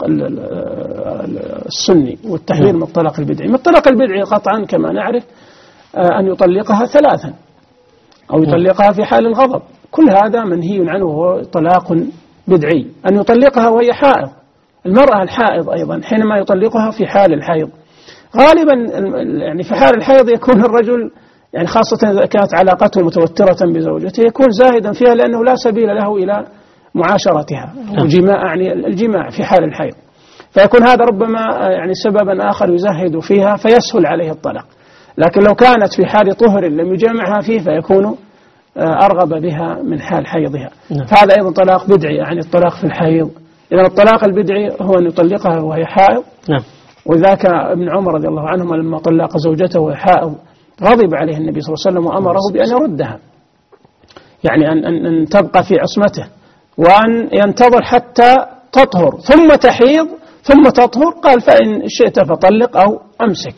S2: السني والتحذير من الطلاق البدعي. من الطلاق البدعي قطعا كما نعرف أن يطلقها 3 أو يطلقها في حال الغضب، كل هذا منهي عنه وهو طلاق بدعي. أن يطلقها وهي حائض، المرأة الحائض أيضا حينما يطلقها في حال الحيض غالبا يعني في حال الحيض يكون الرجل يعني خاصة إذا كانت علاقته متوترة بزوجته يكون زاهدا فيها لأنه لا سبيل له إلى معاشرتها وجماع يعني الجماع في حال الحيض، فيكون هذا ربما يعني سببا آخر يزهد فيها فيسهل عليه الطلاق. لكن لو كانت في حال طهر لم يجامعها فيه فيكون أرغب بها من حال حيضها. فهذا أيضا طلاق بدعي يعني الطلاق في الحيض. إذا الطلاق البدعي هو أن يطلقها وهي حائض. وذاك ابن عمر رضي الله عنهما لما طلق زوجته وهي حائض غضب عليه النبي صلى الله عليه وسلم وأمره بأن يردها، يعني أن تبقى في عصمته وأن ينتظر حتى تطهر ثم تحيض ثم تطهر. قال فإن شئت فطلق أو أمسك.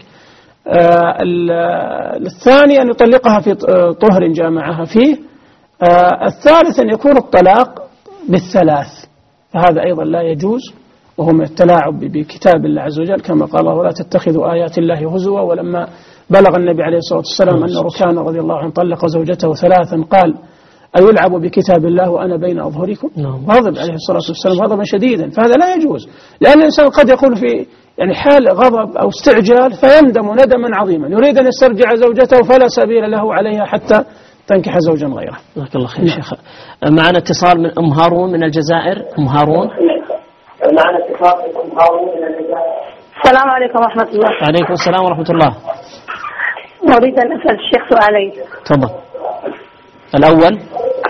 S2: الثاني أن يطلقها في طهر جامعها فيه. الثالث أن يكون الطلاق بالثلاث، فهذا أيضا لا يجوز وهو من التلاعب بكتاب الله عز وجل كما قال الله ولا تتخذوا آيات الله هزوا. ولما بلغ النبي عليه الصلاة والسلام أن ركان رضي الله عنه طلق زوجته 3 قال أيلعب بكتاب الله وأنا بين أظهركم؟ غضب عليه الصلاة والسلام غضبا شديدا. فهذا لا يجوز، لأن الإنسان قد يكون في يعني حال غضب أو استعجال فيندم ندما عظيما، يريد أن يسترجع زوجته فلا سبيل له عليها حتى تنكح زوجا غيره.
S1: جزاك الله خير شيخ. معنا اتصال من أم هارون من الجزائر. أم هارون.
S8: معنا اتصال من أم هارون من الجزائر. السلام عليكم ورحمة الله.
S1: وعليكم السلام ورحمة الله.
S8: أريد أن أسأل الشيخ سؤالين.
S1: تفضل. الأول.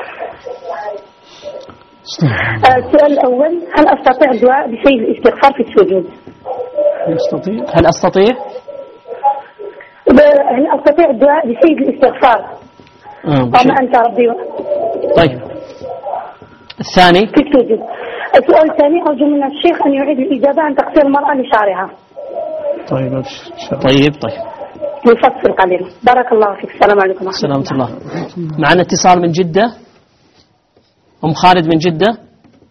S8: السؤال الأول هل أستطيع الدعاء بشيء الاستغفار في السجود؟
S1: هل أستطيع
S8: الدعاء بشيء الاستغفار؟ وما أنت ربي.
S1: طيب الثاني
S8: في السجود. السؤال الثاني أرجو من الشيخ أن يعيد الإجابة عن تقصير المرأة لشعرها.
S1: طيب
S8: يفصل قليلا. بارك الله فيك. السلام عليكم ورحمة
S1: الله. معنا اتصال من جدة. أم خالد من جدة.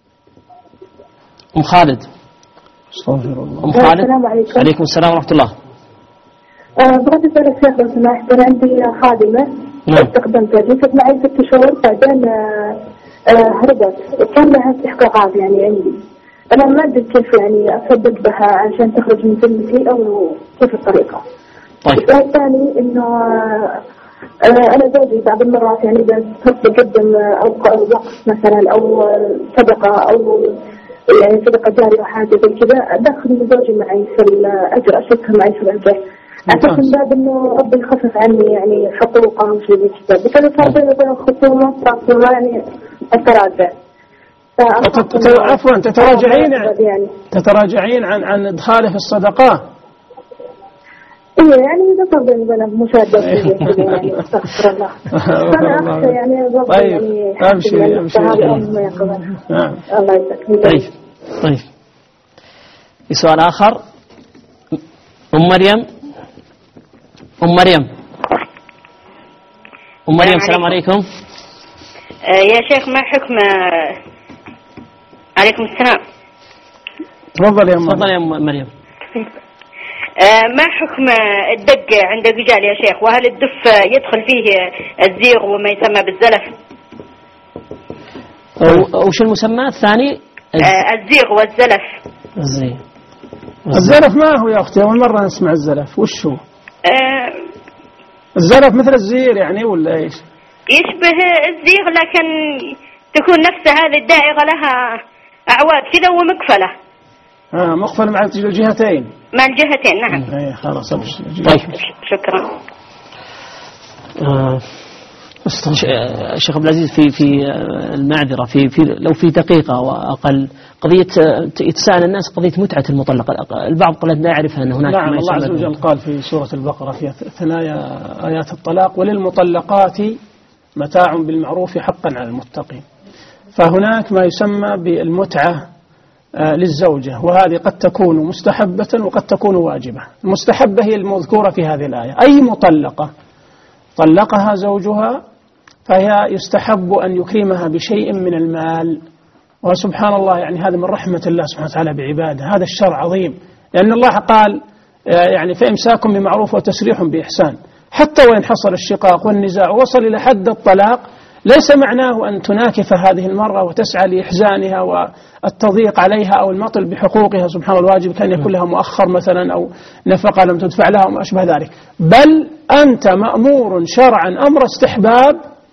S1: أم خالد. أم خالد.
S3: السلام عليكم.
S1: عليكم السلام ورحمة الله.
S3: بغيت أسأل الشيخ لو سمحت، أنا عندي خادمة استخدمتها جلست معي 6 شهور بعدين هربت وكان لها استحقاقات يعني عندي. أنا ما أدري كيف يعني أصدق بها عشان تخرج من ذمتي أو كيف الطريقة.
S1: طيب.
S3: السؤال الثاني إنه أنا زوجي بعض المرات يعني إذا تقدم أو وقت مثلا أو صدقة أو يعني صدقة جارية وحاجة زي كذا أدخل زوجي معي في الأجر، أشركها معي في الأجر، أعتقد من باب إنه ربي يخفف عني يعني حقوقه وشيء زي كذا، بس صار بيني وبين الخصومة صار يعني التراجع.
S2: عفوا تتراجعين عن إدخاله في الصدقة.
S3: إيه يعني إذا صار بيني وبينه مشادة يعني استغفر الله. فأنا أخشى يعني ربي يعني
S2: أبشري
S3: الله يسعدك.
S1: طيب في سؤال آخر. أم مريم السلام عليكم.
S4: يا شيخ ما حكم عليكم السلام.
S2: تفضل
S1: يا مريم.
S4: ما حكم الدق عند الرجال يا شيخ، وهل الدف يدخل فيه الزيغ وما يسمى بالزلف؟
S1: وش المسمى الثاني؟
S4: الزيغ والزلف.
S2: الزلف ما هو يا أختي؟ أول مرة نسمع الزلف. وش هو؟ الزلف مثل الزير يعني ولا إيش؟
S4: يشبه الزيغ لكن تكون نفس هذه الدائرة لها أعواد كذا ومقفلة.
S2: مقفل مع الجهتين.
S4: مع الجهتين نعم.
S2: أي خلاص.
S1: طيب
S4: شكرا.
S1: الشيخ عبد العزيز في المعذرة في لو في دقيقة وأقل قضية يتساءل الناس قضية متعة المطلقة. البعض قد لا يعرف أن هناك.
S2: نعم الله عز وجل قال في سورة البقرة في ثنايا آيات الطلاق وللمطلقات متاع بالمعروف حقا على المتقين. فهناك ما يسمى بالمتعة للزوجة، وهذه قد تكون مستحبة وقد تكون واجبة. المستحبة هي المذكورة في هذه الآية. أي مطلقة طلقها زوجها فهي يستحب أن يكرمها بشيء من المال. وسبحان الله يعني هذا من رحمة الله سبحانه وتعالى بعباده. هذا الشرع عظيم، لأن الله قال يعني فإمساك بمعروف وتسريح بإحسان. حتى وإن حصل الشقاق والنزاع وصل إلى حد الطلاق ليس معناه أن تناكف هذه المرأة وتسعى لإحزانها والتضييق عليها أو المطل بحقوقها. سبحان الله الواجب كان يكون لها مؤخر مثلا أو نفقة لم تدفع لها وما أشبه ذلك، بل أنت مأمور شرعا أمر استحباب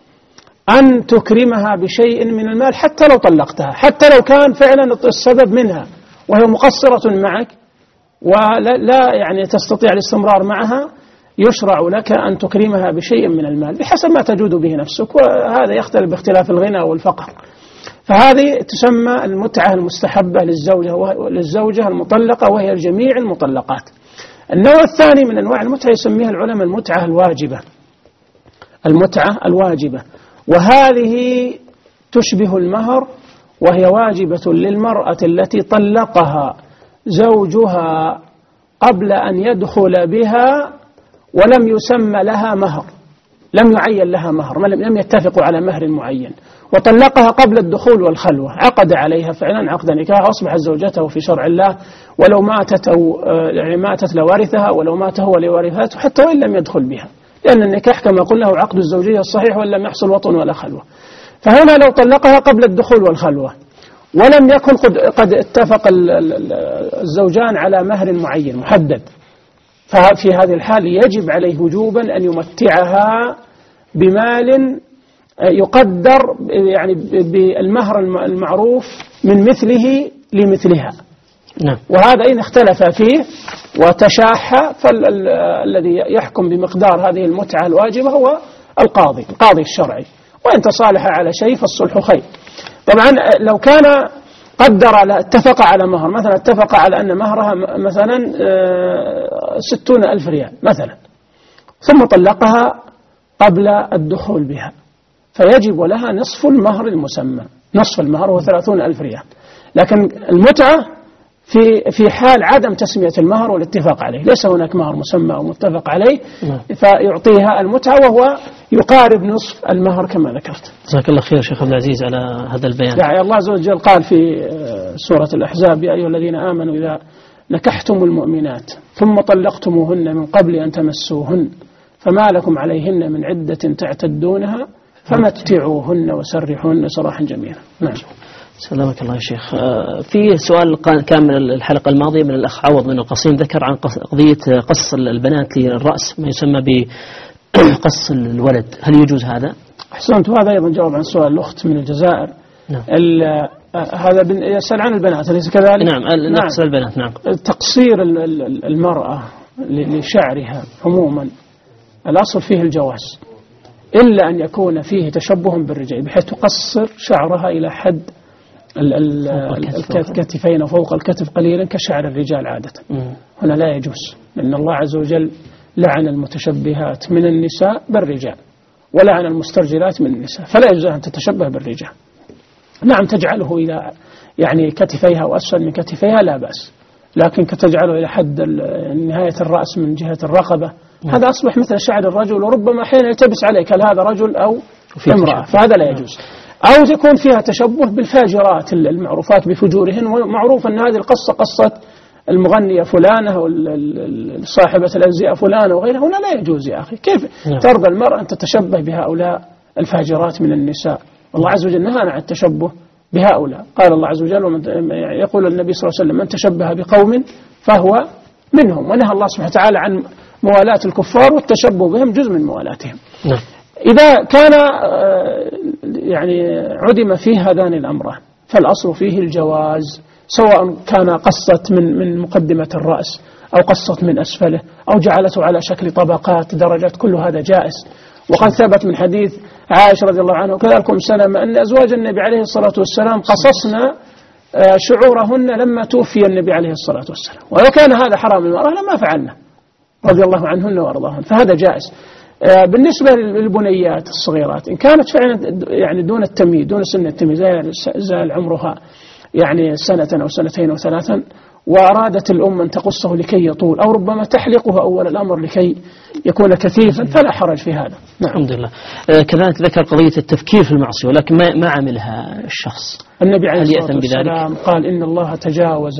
S2: أن تكرمها بشيء من المال حتى لو طلقتها، حتى لو كان فعلا السبب منها وهي مقصرة معك ولا يعني تستطيع الاستمرار معها، يشرع لك أن تكرمها بشيء من المال بحسب ما تجود به نفسك، وهذا يختلف باختلاف الغنى والفقر. فهذه تسمى المتعة المستحبة للزوجة المطلقة، وهي جميع المطلقات. النوع الثاني من أنواع المتعة يسميها العلماء المتعة الواجبة. المتعة الواجبة، وهذه تشبه المهر، وهي واجبة للمرأة التي طلقها زوجها قبل أن يدخل بها ولم يسمى لها مهر، لم يعين لها مهر، لم يتفقوا على مهر معين، وطلقها قبل الدخول والخلوة، عقد عليها فعلا عقد نكاح، أصبحت زوجته في شرع الله، ولو ماتت أو يعني ماتت لوارثها، ولو مات هو لوارثته، حتى وإن لم يدخل بها، لأن النكاح كما قلنا هو عقد الزوجية الصحيح وإن لم يحصل وطن ولا خلوة. فهنا لو طلقها قبل الدخول والخلوة ولم يكن قد اتفق الزوجان على مهر معين محدد، ففي هذه الحال يجب عليه وجوبا أن يمتعها بمال يقدر يعني بالمهر المعروف من مثله لمثلها.
S1: نعم.
S2: وهذا إن اختلف فيه وتشاح فالذي يحكم بمقدار هذه المتعة الواجبة هو القاضي الشرعي، وإن تصالح على شيء فالصلح خير. طبعا لو كان قدر اتفق على مهر، مثلا اتفق على أن مهرها مثلا 60,000 ريال مثلا، ثم طلقها قبل الدخول بها، فيجب لها نصف المهر المسمى، نصف المهر هو 30,000 ريال. لكن المتعة في حال عدم تسمية المهر والاتفاق عليه، ليس هناك مهر مسمى أو متفق عليه، فيعطيها المتعة وهو يقارب نصف المهر كما ذكرت.
S1: جزاك الله خير شيخ عبد العزيز على هذا البيان.
S2: يعني الله عز وجل قال في سورة الأحزاب: يا أيها الذين آمنوا إذا نكحتم المؤمنات ثم طلقتموهن من قبل أن تمسوهن فما لكم عليهن من عدة تعتدونها فمتعوهن وسرحوهن سراحا جميلا. نعم.
S1: سلامك الله يا شيخ. في سؤال كان من الحلقة الماضية من الأخ عوض من القصيم، ذكر عن قضية قص البنات للرأس، ما يسمى بقص الولد، هل يجوز هذا؟
S2: أحسنت. وهذا أيضا جواب عن سؤال الأخت من الجزائر.
S1: نعم.
S2: هذا يسأل عن البنات أليس كذلك؟
S1: نعم نقص البنات. نعم.
S2: تقصير المرأة لشعرها عموما الأصل فيه الجواز، إلا أن يكون فيه تشبه بالرجال بحيث تقصر شعرها إلى حد الكتفين وفوق الكتف قليلا كشعر الرجال عادة. هنا لا يجوز، لأن الله عز وجل لعن المتشبهات من النساء بالرجال ولعن المسترجلات من النساء، فلا يجوز أن تتشبه بالرجال. نعم تجعله إلى يعني كتفيها وأسفل من كتفيها لا بأس، لكن تجعله إلى حد نهاية الرأس من جهة الرقبة هذا أصبح مثل شعر الرجل، وربما حين يلتبس عليك هل هذا رجل أو امرأة، فهذا لا يجوز. أو يكون فيها تشبه بالفاجرات المعروفات بفجورهن، ومعروف أن هذه القصة قصة المغنية فلانة وصاحبة الأزياء فلانة وغيرها. هنا لا يجوز يا أخي، كيف ترضى المرأة أن تتشبه بهؤلاء الفاجرات من النساء؟ الله عز وجل نهانا عن التشبه بهؤلاء. قال الله عز وجل يقول النبي صلى الله عليه وسلم من تشبه بقوم فهو منهم، ونهى الله سبحانه وتعالى عن موالاة الكفار والتشبه بهم جزء من موالاتهم. إذا كان يعني عدم فيه هذان الأمران فالأصل فيه الجواز، سواء كان قصت من مقدمة الرأس أو قصت من أسفله أو جعلته على شكل طبقات درجات، كل هذا جائز. وقد ثبت من حديث عائشة رضي الله عنها وكذلك سلمة أن أزواج النبي عليه الصلاة والسلام قصصنا شعورهن لما توفي النبي عليه الصلاة والسلام، ولو كان هذا حرام المرأة لما فعلنا رضي الله عنهن وأرضاهن، فهذا جائز. بالنسبة للبنيات الصغيرات إن كانت فعلا يعني دون التمييز، دون سن التمييز، زال عمرها يعني سنة أو سنتين أو ثلاثا، وأرادت الأم أن تقصه لكي يطول أو ربما تحلقه أول الأمر لكي يكون كثيفا، فلا حرج في هذا. نعم.
S1: الحمد لله. كذلك ذكر قضية التفكير في المعصية، ولكن ما عملها الشخص.
S2: النبي عليه الصلاة والسلام قال إن الله تجاوز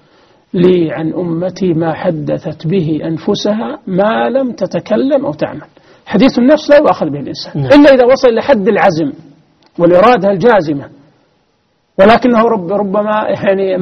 S2: لي عن أمتي ما حدثت به أنفسها ما لم تتكلم أو تعمل. حديث النفس لا يؤخذ به الإنسان إلا إذا وصل إلى حد العزم والإرادة الجازمة، ولكنه ربما يعني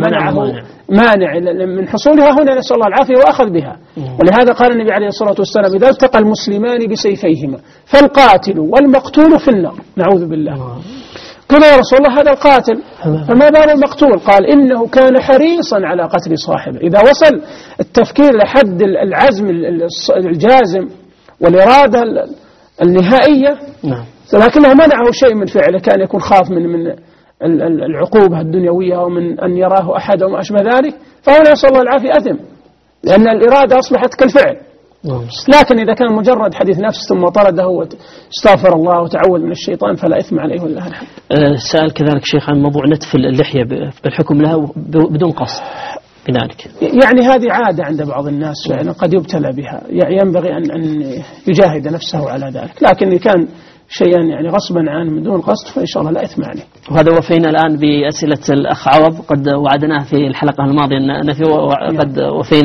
S2: مانع من حصولها. هنا نسأل الله العافية وأخذ بها. ولهذا قال النبي عليه الصلاة والسلام إذا التقى المسلمان بسيفيهما فالقاتل والمقتول في النار، نعوذ بالله. قال يا رسول الله هذا القاتل فما بال المقتول؟ قال إنه كان حريصا على قتل صاحبه. إذا وصل التفكير لحد العزم الجازم والإرادة النهائية، لكنه منعه شيء من فعله، كان يكون خاف من العقوبة الدنيوية أو من أن يراه أحد وما أشبه ذلك، فهنا نسأل الله العافية أثم، لأن الإرادة أصبحت كالفعل. لكن إذا كان مجرد حديث نفس ثم طرده واستغفر الله وتعوذ من الشيطان فلا إثم عليه ولله الحمد.
S1: سأل كذلك شيخ عن موضوع نتف اللحية بالحكم لها بدون قصد بذلك.
S2: يعني هذه عادة عند بعض الناس يعني قد يبتلى بها، ينبغي أن يجاهد نفسه على ذلك، لكن إن كان شيئا يعني غصبا عنه من دون قصد فإن شاء الله لا إثم عليه.
S1: وهذا وفينا الآن بأسئلة الأخ عوض، قد وعدناه في الحلقة الماضية أن قد وفينا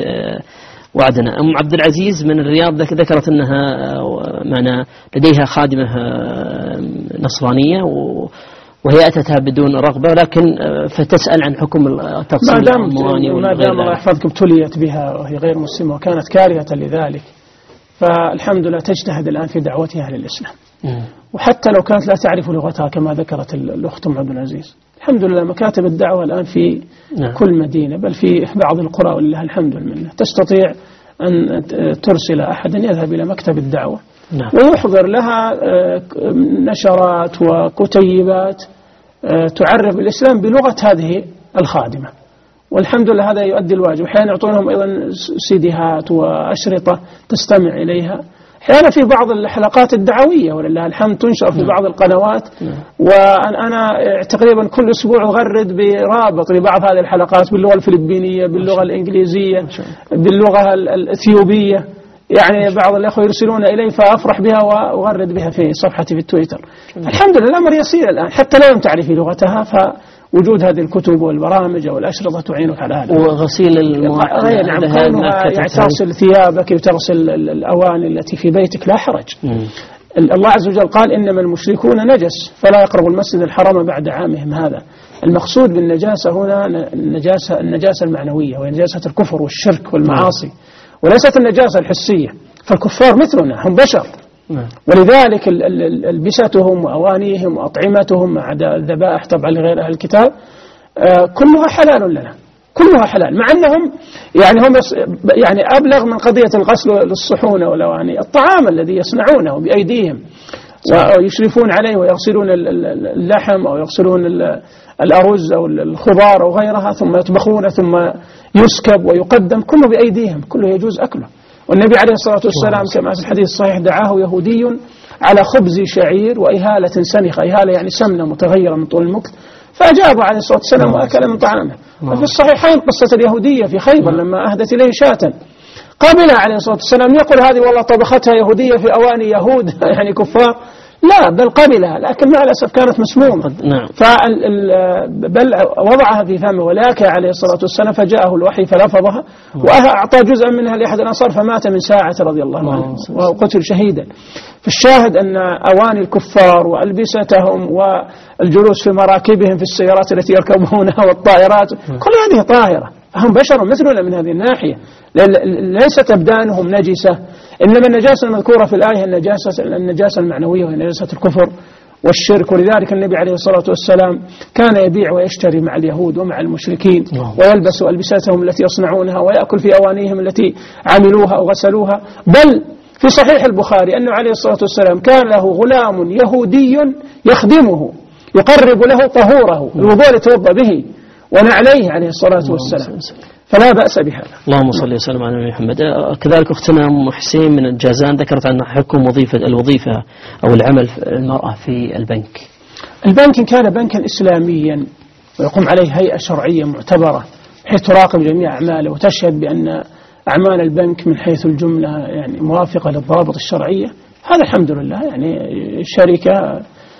S1: بوعدنا. أم عبد العزيز من الرياض ذكرت أنها معنا لديها خادمة نصرانية وهي أتتها بدون رغبة، لكن فتسأل عن حكم تغسيل الأموال.
S2: ما دام الله يحفظك ابتليت بها وهي غير مسلمة وكانت كارهة لذلك، فالحمد لله تجتهد الآن في دعوتها للإسلام. وحتى لو كانت لا تعرف لغتها كما ذكرت الأخت عبد العزيز، الحمد لله مكاتب الدعوة الآن في كل مدينة، بل في بعض القرى ولله الحمد لله تستطيع أن ترسل أحدا يذهب إلى مكتب الدعوة ويحضر لها نشرات وكتيبات تعرف بالإسلام بلغة هذه الخادمة، والحمد لله هذا يؤدي الواجب. أحيانا يعطونهم أيضا سيديهات وأشرطة تستمع إليها، أحيانا في بعض الحلقات الدعوية ولله الحمد تنشر في بعض القنوات، وأنا تقريبا كل أسبوع أغرد برابط لبعض هذه الحلقات باللغة الفلبينية، باللغة الإنجليزية، باللغة الإثيوبية، يعني بعض الأخوة يرسلون إلي فأفرح بها وأغرد بها في صفحتي في التويتر. الحمد لله الأمر يسير الآن، حتى لا تعرفي لغتها فوجود هذه الكتب والبرامج والأشرطة تعينك على هذا.
S1: وغسيل المواعين،
S2: نعم، كونها يعني تغسل ثيابك وتغسل الأواني التي في بيتك لا حرج. الله عز وجل قال إنما المشركون نجس فلا يقربوا المسجد الحرام بعد عامهم هذا. المقصود بالنجاسة هنا النجاسة المعنوية، وهي نجاسة الكفر والشرك والمعاصي، وليست النجاسة الحسية. فالكفار مثلنا هم بشر ولذلك ألبستهم وأوانيهم وأطعمتهم مع الذبائح طبعا لغير أهل الكتاب كلها حلال لنا، كلها حلال، مع أنهم يعني هم يعني أبلغ من قضية الغسل للصحون والأواني، الطعام الذي يصنعونه بأيديهم ويشرفون عليه ويغسلون اللحم أو يغسلون الأرز أو الخضار أو غيرها ثم يطبخون ثم يسكب ويقدم، كله بأيديهم، كله يجوز أكله. والنبي عليه الصلاة والسلام كما في الحديث الصحيح دعاه يهودي على خبز شعير وإهالة سنخة، إهالة يعني سمنة متغيرة من طول المكث، فأجاب عليه الصلاة والسلام وأكل من طعامه. وفي الصحيحين قصة اليهودية في خيبر لما أهدت إليه شاة قابلها عليه الصلاة والسلام، يقول هذه والله طبختها يهودية في أواني يهود يعني كفار، لا بل قبلها، لكن مع الأسف كانت مسمومة. بل وضعها في فمه ولكن عليه الصلاة والسلام فجاءه الوحي فلفظها وأعطى جزءا منها لأحد الأنصار فمات من ساعة رضي الله عنه وقتل شهيدا. فالشاهد أن أواني الكفار وألبستهم والجلوس في مراكبهم في السيارات التي يركبونها والطائرات كل هذه طاهرة، هم بشر مثلنا من هذه الناحية، ليست أبدانهم نجسة، إنما النجاسة المذكورة في الآية النجاسة المعنوية وهي نجاسة الكفر والشرك. ولذلك النبي عليه الصلاة والسلام كان يبيع ويشتري مع اليهود ومع المشركين ويلبس ألبستهم التي يصنعونها ويأكل في أوانيهم التي عملوها أو غسلوها. بل في صحيح البخاري أنه عليه الصلاة والسلام كان له غلام يهودي يخدمه يقرب له طهوره الوضوء يتوضأ به ونعليه عليه الصلاة والسلام، فلا بأس بهذا.
S1: اللهم صل وسلم على نبينا محمد. كذلك أختنا أم حسين من الجازان ذكرت أن حكم الوظيفة أو العمل المرأة في البنك.
S2: البنك إن كان بنكا إسلاميا ويقوم عليه هيئة شرعية معتبرة بحيث تراقب جميع أعماله وتشهد بأن أعمال البنك من حيث الجملة يعني موافقة للضوابط الشرعية، هذا الحمد لله. يعني الشركة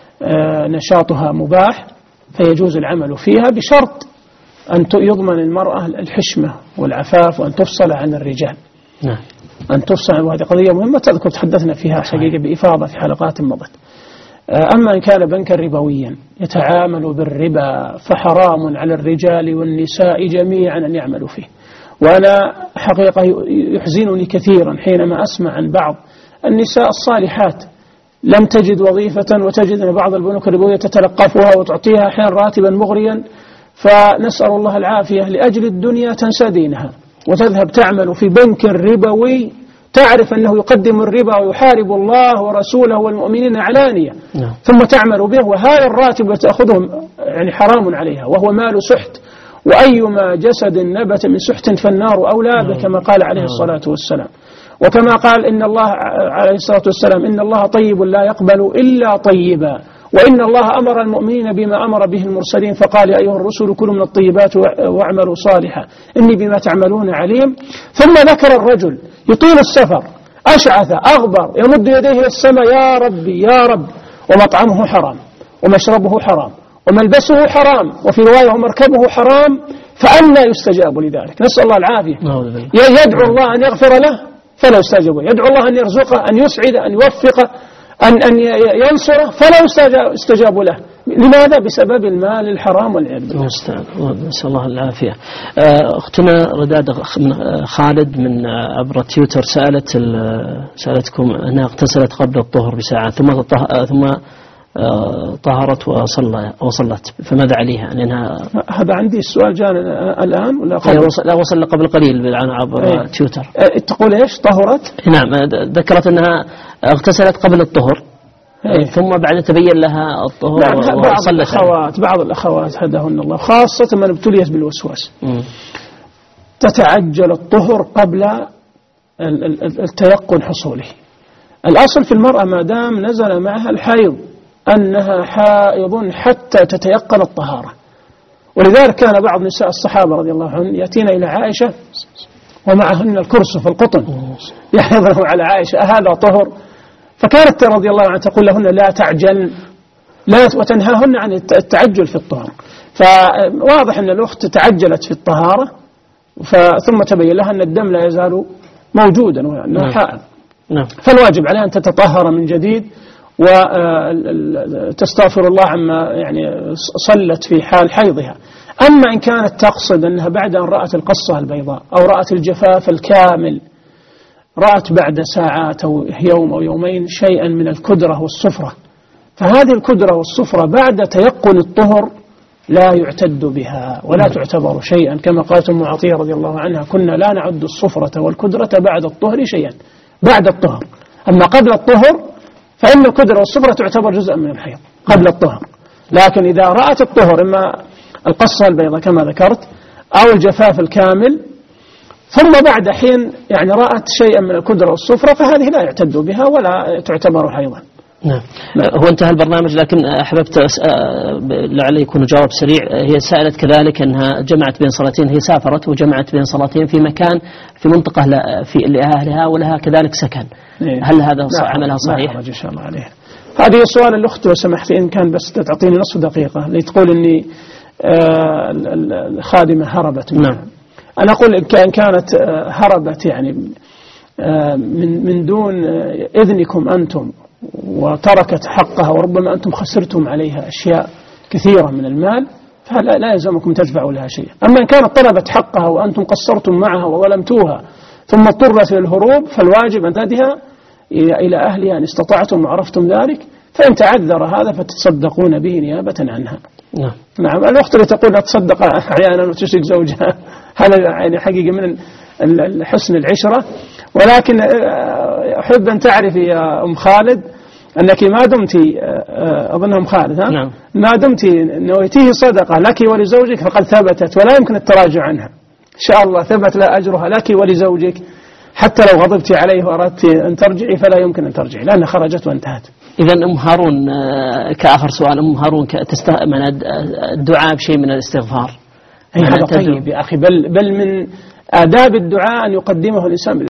S2: نشاطها مباح فيجوز العمل فيها بشرط أن يضمن المرأة الحشمة والعفاف وأن تفصل عن الرجال.
S1: نعم.
S2: أن تفصل، وهذه قضية مهمة تذكر تحدثنا فيها حقيقة بإفاضة في حلقات مضت. أما إن كان بنكا ربويا يتعامل بالربا فحرام على الرجال والنساء جميعا أن يعملوا فيه. وأنا حقيقة يحزنني كثيرا حينما أسمع عن بعض النساء الصالحات لم تجد وظيفة وتجد أن بعض البنوك الربوية تتلقفها وتعطيها أحيانا راتبا مغريا، فنسأل الله العافية، لأجل الدنيا تنسى دينها وتذهب تعمل في بنك ربوي تعرف أنه يقدم الربا ويحارب الله ورسوله والمؤمنين علانية، ثم تعمل به، وهذا الراتب تأخذهم يعني حرام عليها وهو مال سحت، وأيما جسد نبت من سحت فالنار أولى به كما قال عليه الصلاة والسلام. وكما قال إن الله عليه الصلاة والسلام إن الله طيب لا يقبل إلا طيبا، وإن الله أمر المؤمنين بما أمر به المرسلين فقال يا أيها الرسل كلوا من الطيبات واعملوا صالحا إني بما تعملون عليم. ثم ذكر الرجل يطيل السفر أشعث أغبر يمد يديه إلى السماء يا ربي يا رب، ومطعمه حرام ومشربه حرام وملبسه حرام وفي رواية ومركبه حرام، فأنى يستجاب لذلك؟ نسأل الله العافية. يدعو الله أن يغفر له فلا يستجاب، يدعو الله أن يرزقه أن يسعد أن يوفقه أن ينصره فلا يستجاب له. لماذا؟ بسبب المال الحرام والعياذ بالله.
S1: نسأل الله العافية. أختنا رداد خالد من عبر تيوتر سألتكم أنها اغتسلت قبل الظهر بساعة ثم طهرت وصلت، فماذا عليها؟ لأنها
S2: هذا عندي السؤال جاء الآن ولا قبل؟
S1: لا وصل قبل قليل عبر تيوتر.
S2: تقول إيش طهرت؟
S1: نعم، ذكرت أنها اغتسلت قبل الطهر ثم بعد تبين لها الطهر.
S2: نعم، بعض الأخوات هداهن الله خاصة من ابتليت بالوسواس تتعجل الطهر قبل التيقن حصوله. الأصل في المرأة ما دام نزل معها الحيض أنها حائض حتى تتيقن الطهارة. ولذلك كان بعض نساء الصحابة رضي الله عنهم يأتين إلى عائشة ومعهن الكرسف القطن يحضره على عائشة أهذا طهر؟ فكانت رضي الله عنها تقول لهن لا تعجل وتنهاهن عن التعجل في الطهر. فواضح أن الأخت تعجلت في الطهارة ثم تبين لها أن الدم لا يزال موجودا وأنه حائض. فالواجب عليها أن تتطهر من جديد وتستغفر الله عما يعني صلت في حال حيضها. أما إن كانت تقصد أنها بعد أن رأت القصة البيضاء أو رأت الجفاف الكامل رأت بعد ساعات أو يوم أو يومين شيئا من الكدرة والصفرة، فهذه الكدرة والصفرة بعد تيقن الطهر لا يعتد بها ولا تعتبر شيئا، كما قالت أم عطية رضي الله عنها: كنا لا نعد الصفرة والكدرة بعد الطهر شيئا، بعد الطهر. أما قبل الطهر فإن الكدرة والصفرة تعتبر جزءا من الحيض قبل الطهر، لكن إذا رأت الطهر إما القصة البيضاء كما ذكرت أو الجفاف الكامل ثم بعد حين يعني رأت شيئا من الكدرة والصفرة فهذه لا يعتد بها ولا تعتبر حيضا.
S1: نعم. هو انتهى البرنامج، لكن أحببت لعل يكون جواب سريع. هي سألت كذلك أنها جمعت بين صلاتين، هي سافرت وجمعت بين صلاتين في مكان في منطقة لأهلها ولها كذلك سكن، هل هذا عملها صحيح؟
S2: لا، إن شاء الله عليه. هذه سؤال الأخت وسمحت إن كان بس تعطيني نصف دقيقة لتقول إني الخادمة هربت منها.
S1: نعم.
S2: أنا أقول إن كانت هربت يعني من دون إذنكم أنتم وتركت حقها وربما أنتم خسرتم عليها أشياء كثيرة من المال فلا يلزمكم تدفعوا لها شيء. أما إن كانت طلبت حقها وأنتم قصرتم معها وظلمتوها ثم اضطرت للهروب فالواجب أن تدها إلى أهلها إن استطعتم وعرفتم ذلك، فإن تعذر هذا فتصدقون به نيابة عنها. نعم. الأخت اللي تقول تصدق أحيانا وتشرك زوجها هذا يعني حقيقة من حسن العشرة، ولكن أحب أن تعرفي يا أم خالد أنك ما دمت أظنها أم خالد
S1: نعم.
S2: ما دمت نويتيه صدقة لك ولزوجك فقد ثبتت ولا يمكن التراجع عنها إن شاء الله، ثبت لا أجرها لك ولزوجك، حتى لو غضبت عليه وأردت أن ترجعي فلا يمكن أن ترجعي لأنها خرجت وانتهت.
S1: إذا أم هارون كآخر سؤال، أم هارون تستأمن الدعاء بشيء من الاستغفار؟
S2: هذا طيب يا أخي، بل من آداب الدعاء أن يقدمه الإنسان